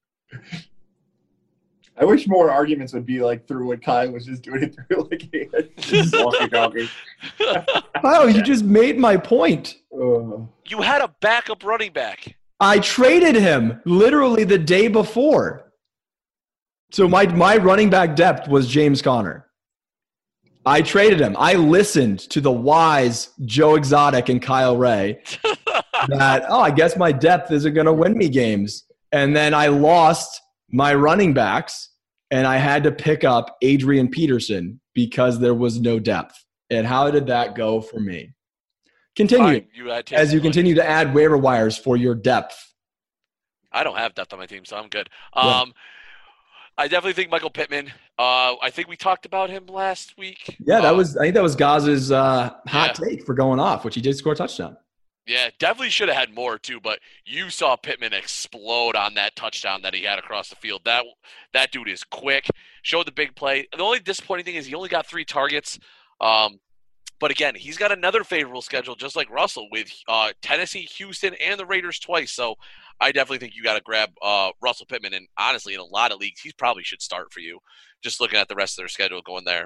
I wish more arguments would be through what Kyle was just doing it through he had walkie-talkie. Kyle, you just made my point. You had a backup running back. I traded him literally the day before. So my running back depth was James Conner. I traded him. I listened to the wise Joe Exotic and Kyle Ray that, I guess my depth isn't going to win me games. And then I lost my running backs, and I had to pick up Adrian Peterson because there was no depth. And how did that go for me? Continue as you continue to add waiver wires for your depth. I don't have depth on my team, so I'm good. Yeah. I definitely think Michael Pittman. I think we talked about him last week. Yeah, I think that was Gaz's hot take for going off, which he did score a touchdown. Yeah, definitely should have had more too, but you saw Pittman explode on that touchdown that he had across the field. That dude is quick, showed the big play. The only disappointing thing is he only got 3 targets. But again, he's got another favorable schedule just like Russell with Tennessee, Houston, and the Raiders twice. So I definitely think you got to grab Russell Pittman. And honestly, in a lot of leagues, he probably should start for you, just looking at the rest of their schedule going there.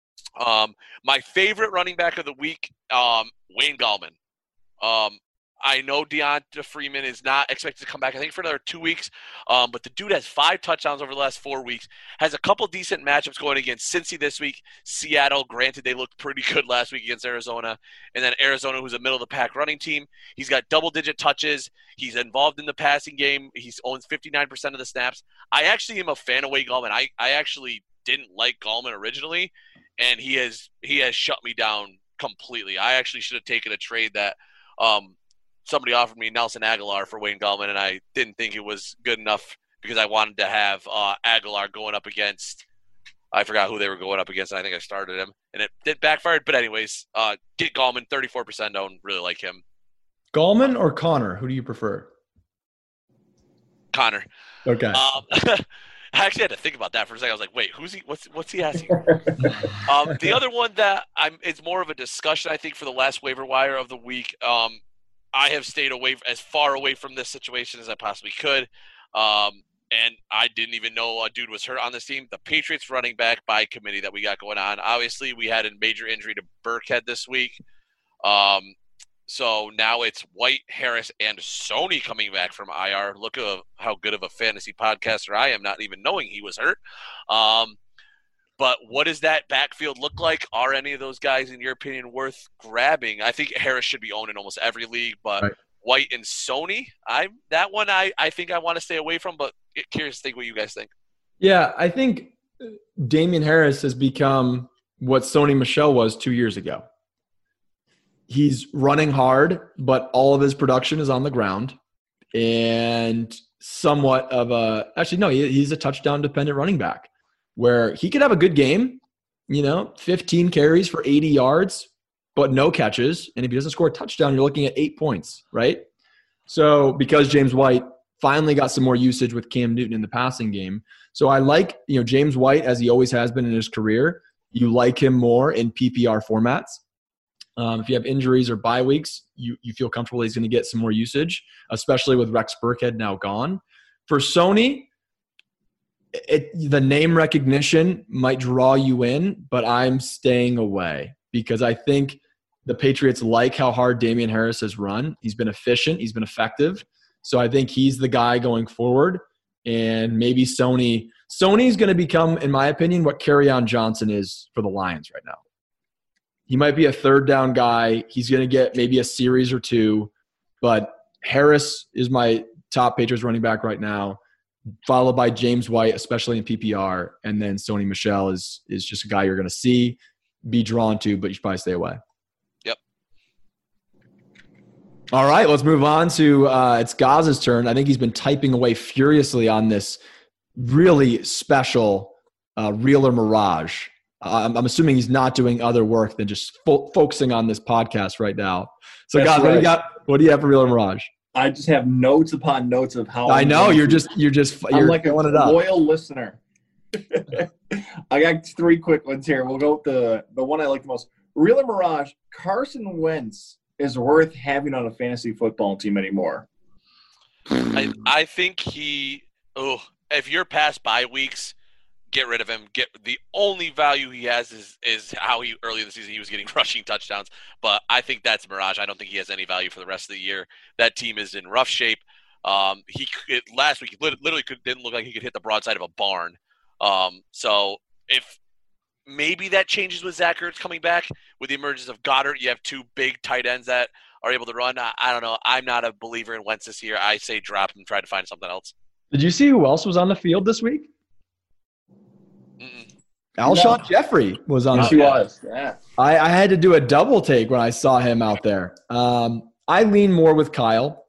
My favorite running back of the week, Wayne Gallman. I know Deonta Freeman is not expected to come back, I think, for another 2 weeks. But the dude has 5 touchdowns over the last 4 weeks. Has a couple decent matchups going against Cincy this week. Seattle, granted, they looked pretty good last week against Arizona. And then Arizona, who's a middle-of-the-pack running team. He's got double-digit touches. He's involved in the passing game. He owns 59% of the snaps. I actually am a fan of Wayne Gallman. I actually didn't like Gallman originally, and he has shut me down completely. I actually should have taken a trade that somebody offered me Nelson Aguilar for Wayne Gallman, and I didn't think it was good enough because I wanted to have Aguilar going up against – I forgot who they were going up against, and I think I started him. And it backfired. But anyways, get Gallman, 34% owned. Really like him. Gallman or Connor? Who do you prefer? Connor. Okay. I actually had to think about that for a second. I was like, wait, who's he? What's he asking? The other one that it's more of a discussion, I think, for the last waiver wire of the week. I have stayed as far away from this situation as I possibly could. And I didn't even know a dude was hurt on this team. The Patriots running back by committee that we got going on. Obviously, we had a major injury to Burkhead this week. So now it's White, Harris, and Sony coming back from IR. Look at how good of a fantasy podcaster I am, not even knowing he was hurt. But what does that backfield look like? Are any of those guys, in your opinion, worth grabbing? I think Harris should be owned in almost every league, but right. White and Sony, I think I want to stay away from, but curious to think what you guys think. Yeah, I think Damian Harris has become what Sony Michel was 2 years ago. He's running hard, but all of his production is on the ground, and somewhat of he's a touchdown-dependent running back, where he could have a good game, 15 carries for 80 yards, but no catches. And if he doesn't score a touchdown, you're looking at 8 points, right? So because James White finally got some more usage with Cam Newton in the passing game. So I like, James White, as he always has been in his career. You like him more in PPR formats. If you have injuries or bye weeks, you feel comfortable he's going to get some more usage, especially with Rex Burkhead now gone. For Sony, the name recognition might draw you in, but I'm staying away because I think the Patriots like how hard Damian Harris has run. He's been efficient. He's been effective. So I think he's the guy going forward. And maybe Sony's going to become, in my opinion, what Kerryon Johnson is for the Lions right now. He might be a third down guy. He's going to get maybe a series or 2. But Harris is my top Patriots running back right now, followed by James White, especially in PPR. And then Sony Michel is just a guy you're going to see, be drawn to, but you should probably stay away. Yep. All right, let's move on to it's Gaz's turn. I think he's been typing away furiously on this really special Reeler Mirage. I'm assuming he's not doing other work than just focusing on this podcast right now. So, Gaz, right. What do you have for Reeler Mirage? I just have notes upon notes of how I know you're like a loyal listener. I got 3 quick ones here. We'll go with the one I like the most. Reeler Mirage. Carson Wentz is worth having on a fantasy football team anymore. I think if you're past bye weeks, Get rid of him. Get the only value he has is how he early in the season he was getting rushing touchdowns. But I think that's mirage. I don't think he has any value for the rest of the year. That team is in rough shape. Last week literally didn't look like he could hit the broadside of a barn. So if maybe that changes with Zach Ertz coming back with the emergence of Goddard, you have two big tight ends that are able to run. I don't know. I'm not a believer in Wentz this year. I say drop him, try to find something else. Did you see who else was on the field this week? Alshon Jeffrey was on. Yes, he was. Yeah. I had to do a double take when I saw him out there. I lean more with Kyle.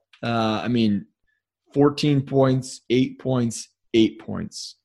14 points, 8 points, 8 points.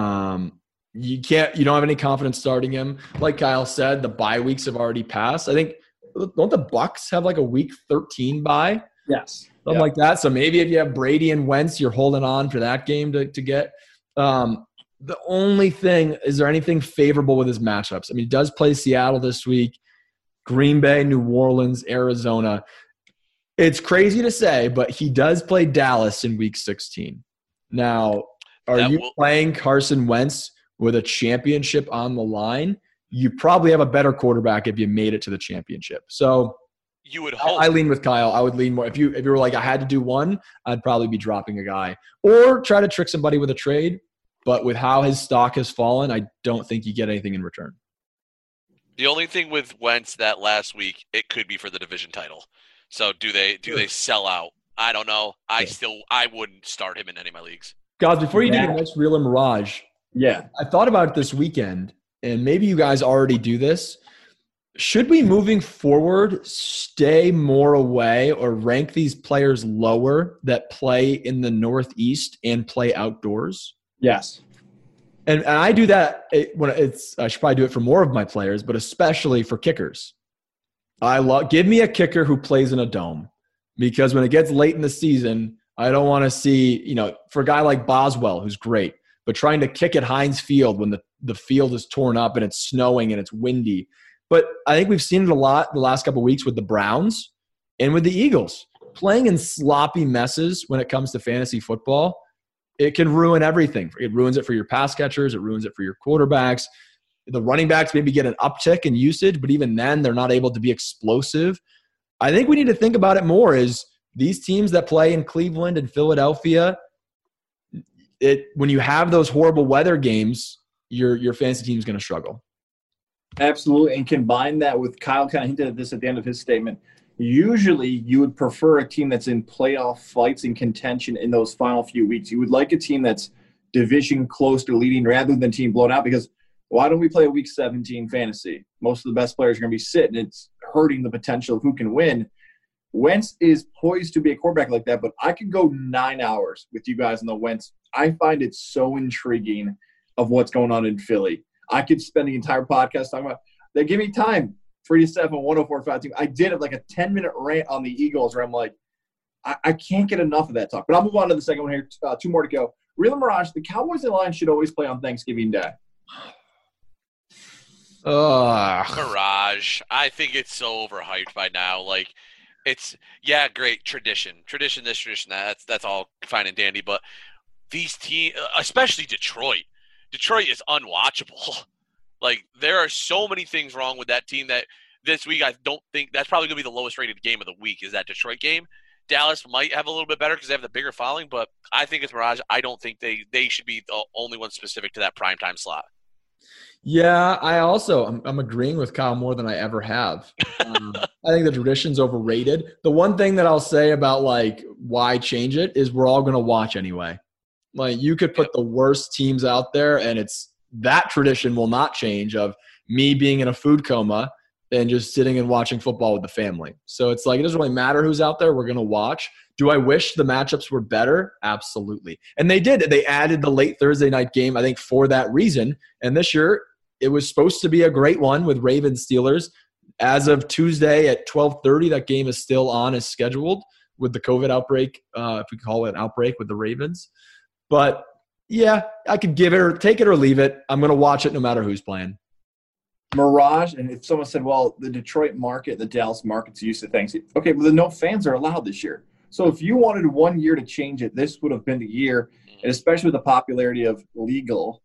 You don't have any confidence starting him. Like Kyle said, the bye weeks have already passed. I think, don't the Bucs have like a week 13 bye? Yes. Something like that. So maybe if you have Brady and Wentz, you're holding on for that game to get. The only thing, is there anything favorable with his matchups? I mean, he does play Seattle this week, Green Bay, New Orleans, Arizona. It's crazy to say, but he does play Dallas in week 16. Now, playing Carson Wentz with a championship on the line? You probably have a better quarterback if you made it to the championship. So you would hope. I lean with Kyle. I would lean more. If you were like, I had to do one, I'd probably be dropping a guy. Or try to trick somebody with a trade. But with how his stock has fallen, I don't think you get anything in return. The only thing with Wentz that last week, it could be for the division title. So do they sell out? I don't know. I wouldn't start him in any of my leagues. Guys, before you do the next Real or Mirage, I thought about it this weekend, and maybe you guys already do this. Should we, moving forward, stay more away or rank these players lower that play in the Northeast and play outdoors? Yes. And I do that I should probably do it for more of my players, but especially for kickers. Give me a kicker who plays in a dome, because when it gets late in the season, I don't want to see, for a guy like Boswell, who's great, but trying to kick at Heinz Field when the field is torn up and it's snowing and it's windy. But I think we've seen it a lot the last couple of weeks with the Browns and with the Eagles. Playing in sloppy messes when it comes to fantasy football, it can ruin everything. It ruins it for your pass catchers. It ruins it for your quarterbacks. The running backs maybe get an uptick in usage, but even then they're not able to be explosive. I think we need to think about it more is these teams that play in Cleveland and Philadelphia, when you have those horrible weather games, your fantasy team is going to struggle. Absolutely. And combine that with, Kyle kind of hinted at this at the end of his statement, usually you would prefer a team that's in playoff fights and contention in those final few weeks. You would like a team that's division close to leading rather than team blown out, because why don't we play a week 17 fantasy? Most of the best players are going to be sitting. It's hurting the potential of who can win. Wentz is poised to be a quarterback like that, but I could go 9 hours with you guys on the Wentz. I find it so intriguing of what's going on in Philly. I could spend the entire podcast talking about – they give me time. 3-7, 104.5 team. I did it like a 10-minute rant on the Eagles where I'm like, I can't get enough of that talk. But I'll move on to the second one here. 2 more to go. Real Mirage, the Cowboys and Lions should always play on Thanksgiving Day. Mirage. I think it's so overhyped by now. Like, it's great tradition this, tradition that. That's all fine and dandy. But these teams, especially Detroit is unwatchable. Like, there are so many things wrong with that team that this week I don't think that's probably going to be the lowest rated game of the week is that Detroit game. Dallas might have a little bit better because they have the bigger following, but I think it's Mirage. I don't think they should be the only one specific to that primetime slot. Yeah, I'm agreeing with Kyle more than I ever have. I think the tradition's overrated. The one thing that I'll say about, like, why change it is we're all going to watch anyway. Like, you could put the worst teams out there, and that tradition will not change of me being in a food coma and just sitting and watching football with the family. So it's like, it doesn't really matter who's out there. We're going to watch. Do I wish the matchups were better? Absolutely. And they did. They added the late Thursday night game, I think, for that reason. And this year, it was supposed to be a great one with Ravens Steelers. As of Tuesday at 12:30, that game is still on as scheduled with the COVID outbreak, if we call it an outbreak with the Ravens. But yeah, I could give it or take it or leave it. I'm going to watch it no matter who's playing. Mirage, and if someone said, well, the Detroit market, the Dallas market's used to things. Okay, but no fans are allowed this year. So if you wanted 1 year to change it, this would have been the year, and especially with the popularity of legal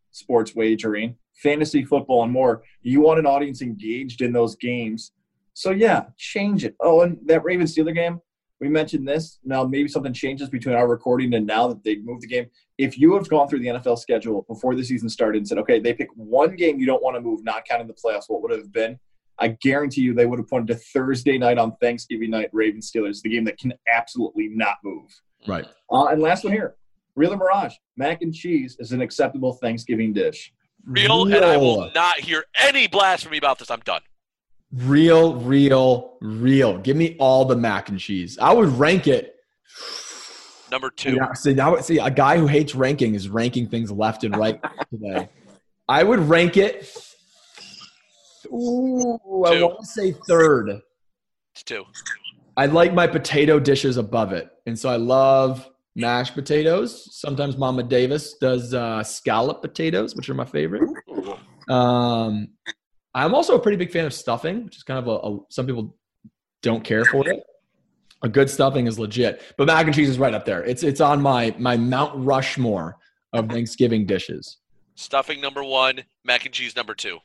sports wagering, fantasy football, and more. You want an audience engaged in those games. So, yeah, change it. Oh, and that Ravens-Steelers game, we mentioned this. Now, maybe something changes between our recording and now that they moved the game. If you have gone through the NFL schedule before the season started and said, okay, they pick one game you don't want to move, not counting the playoffs, what would it have been? I guarantee you they would have pointed to Thursday night on Thanksgiving night, Ravens-Steelers, the game that can absolutely not move. Right. And last one here, Real or Mirage, mac and cheese is an acceptable Thanksgiving dish. Real, and I will not hear any blasphemy about this. I'm done. Real. Give me all the mac and cheese. I would rank it. Number 2. Yeah, see, a guy who hates ranking is ranking things left and right today. I would rank it. Ooh, 2. I want to say 3rd. It's 2. I like my potato dishes above it. And so I love mashed potatoes. Sometimes Mama Davis does scallop potatoes, which are my favorite. I'm also a pretty big fan of stuffing, which is kind of some people don't care for it. A good stuffing is legit. But mac and cheese is right up there. It's on my Mount Rushmore of Thanksgiving dishes. Stuffing number 1, mac and cheese number 2.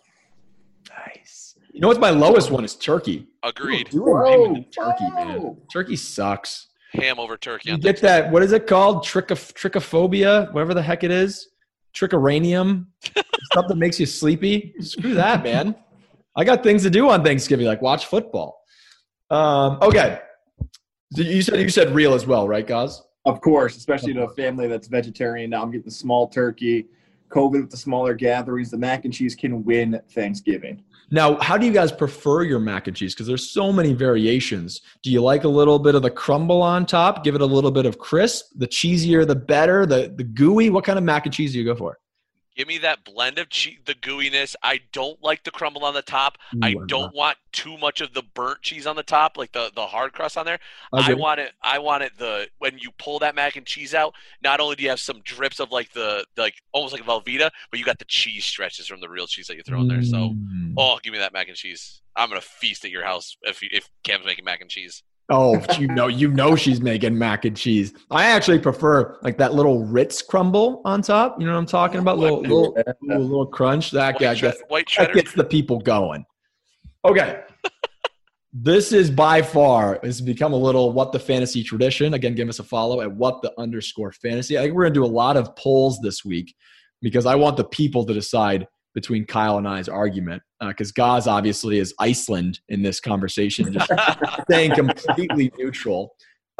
Nice. You know what's my lowest one is turkey. Agreed. Turkey, man. Turkey sucks. Ham over turkey. You get that, what is it called? Trichophobia, whatever the heck it is. Trichoranium. Stuff that makes you sleepy. Screw that, man. I got things to do on Thanksgiving, like watch football. Okay. So you said real as well, right, Gaz? Of course, especially to a family that's vegetarian. Now I'm getting the small turkey. COVID with the smaller gatherings, the mac and cheese can win Thanksgiving. Now, how do you guys prefer your mac and cheese? Because there's so many variations. Do you like a little bit of the crumble on top? Give it a little bit of crisp? The cheesier, the better? The gooey? What kind of mac and cheese do you go for? Give me that blend of the gooiness. I don't like the crumble on the top. I don't want too much of the burnt cheese on the top, like the hard crust on there. I want it when you pull that mac and cheese out, not only do you have some drips of like almost like a Velveeta, but you got the cheese stretches from the real cheese that you throw in there. So, give me that mac and cheese. I'm gonna feast at your house if Cam's making mac and cheese. Oh, you know she's making mac and cheese. I actually prefer like that little Ritz crumble on top. You know what I'm talking about? Little crunch. That gets the people going. Okay. This is by far, it's become a little What the Fantasy tradition. Again, give us a follow at @what_the_fantasy. I think we're going to do a lot of polls this week because I want the people to decide between Kyle and I's argument, because Gaz obviously is Iceland in this conversation, just staying completely neutral.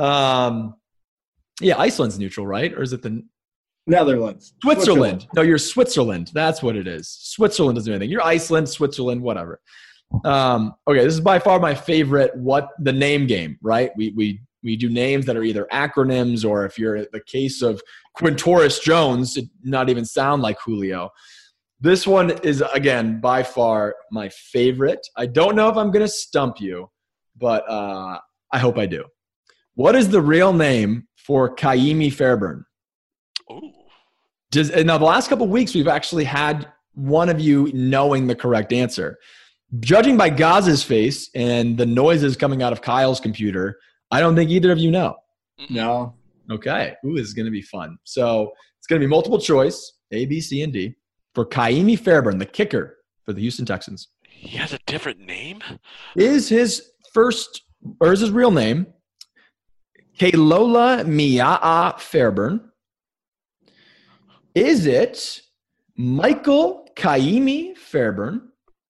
Iceland's neutral, right? Or is it the Netherlands? Switzerland. No, you're Switzerland. That's what it is. Switzerland doesn't do anything. You're Iceland, Switzerland, whatever. Okay, this is by far my favorite. What the name game, right? We do names that are either acronyms or if you're the case of Quintoris Jones, it not even sound like Julio. This one is, again, by far my favorite. I don't know if I'm going to stump you, but I hope I do. What is the real name for Kaimi Fairburn? Ooh. Now, the last couple of weeks, we've actually had one of you knowing the correct answer. Judging by Gaz's face and the noises coming out of Kyle's computer, I don't think either of you know. No. Okay. Ooh, this is going to be fun. So it's going to be multiple choice, A, B, C, and D. For Kaimi Fairburn, the kicker for the Houston Texans. He has a different name? Is his real name Kelola Mia'a Fairburn? Is it Michael Kaimi Fairburn?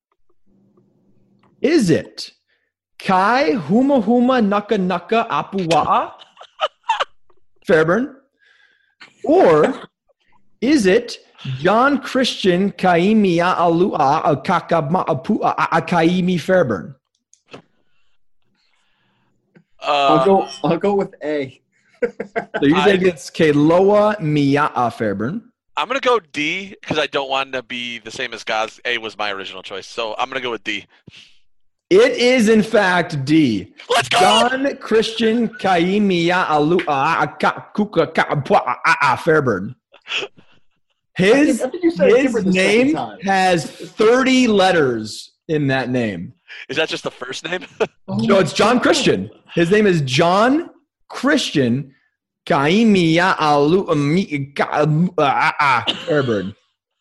Is it Kai Huma Huma Naka Naka Apua'a Fairburn? Or is it John Christian Kaimia Alua Kakabma'apua Kaimi Fairburn? I'll go with A. So you think it's Keloa Mia'a Fairburn? I'm going to go D because I don't want to be the same as Gaz. A was my original choice. So I'm going to go with D. It is, in fact, D. Let's go! John Christian Kaimia Alua Kakabma'apua Fairburn. His name has 30 letters in that name. Is that just the first name? No, it's John Christian. His name is John Christian Kaimia Fairburn.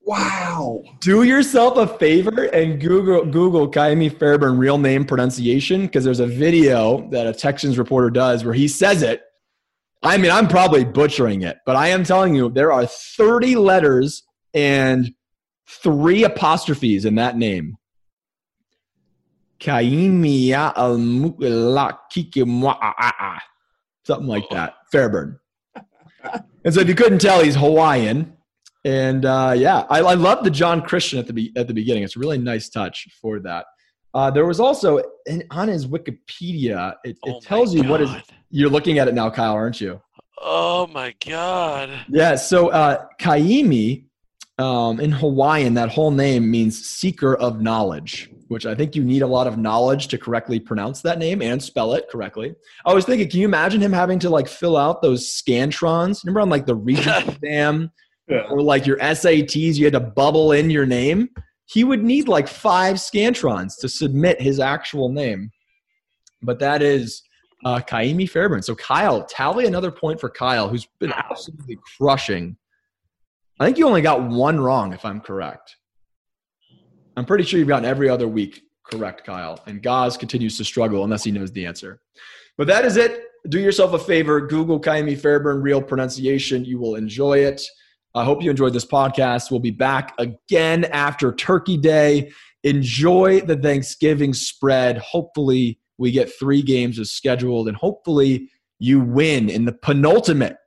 Wow. Do yourself a favor and Google Kaimi Fairburn real name pronunciation, because there's a video that a Texans reporter does where he says it. I mean, I'm probably butchering it, but I am telling you, there are 30 letters and 3 apostrophes in that name. Something like that. Fairburn. And so if you couldn't tell, he's Hawaiian. And yeah, I love the John Christian at the beginning. It's a really nice touch for that. There was also on his Wikipedia, it tells you what is. You're looking at it now, Kyle, aren't you? Oh my God. Yeah. So Kaimi in Hawaiian, that whole name means seeker of knowledge, which I think you need a lot of knowledge to correctly pronounce that name and spell it correctly. I was thinking, can you imagine him having to like fill out those Scantrons? Remember on like the Regents exam? Yeah. Or like your SATs, you had to bubble in your name. He would need like 5 Scantrons to submit his actual name. But that is Kaimi Fairburn. So Kyle, tally another point for Kyle, who's been absolutely crushing. I think you only got 1 wrong, if I'm correct. I'm pretty sure you've gotten every other week correct, Kyle. And Gaz continues to struggle unless he knows the answer. But that is it. Do yourself a favor. Google Kaimi Fairburn real pronunciation. You will enjoy it. I hope you enjoyed this podcast. We'll be back again after Turkey Day. Enjoy the Thanksgiving spread. Hopefully we get 3 games as scheduled, and hopefully you win in the penultimate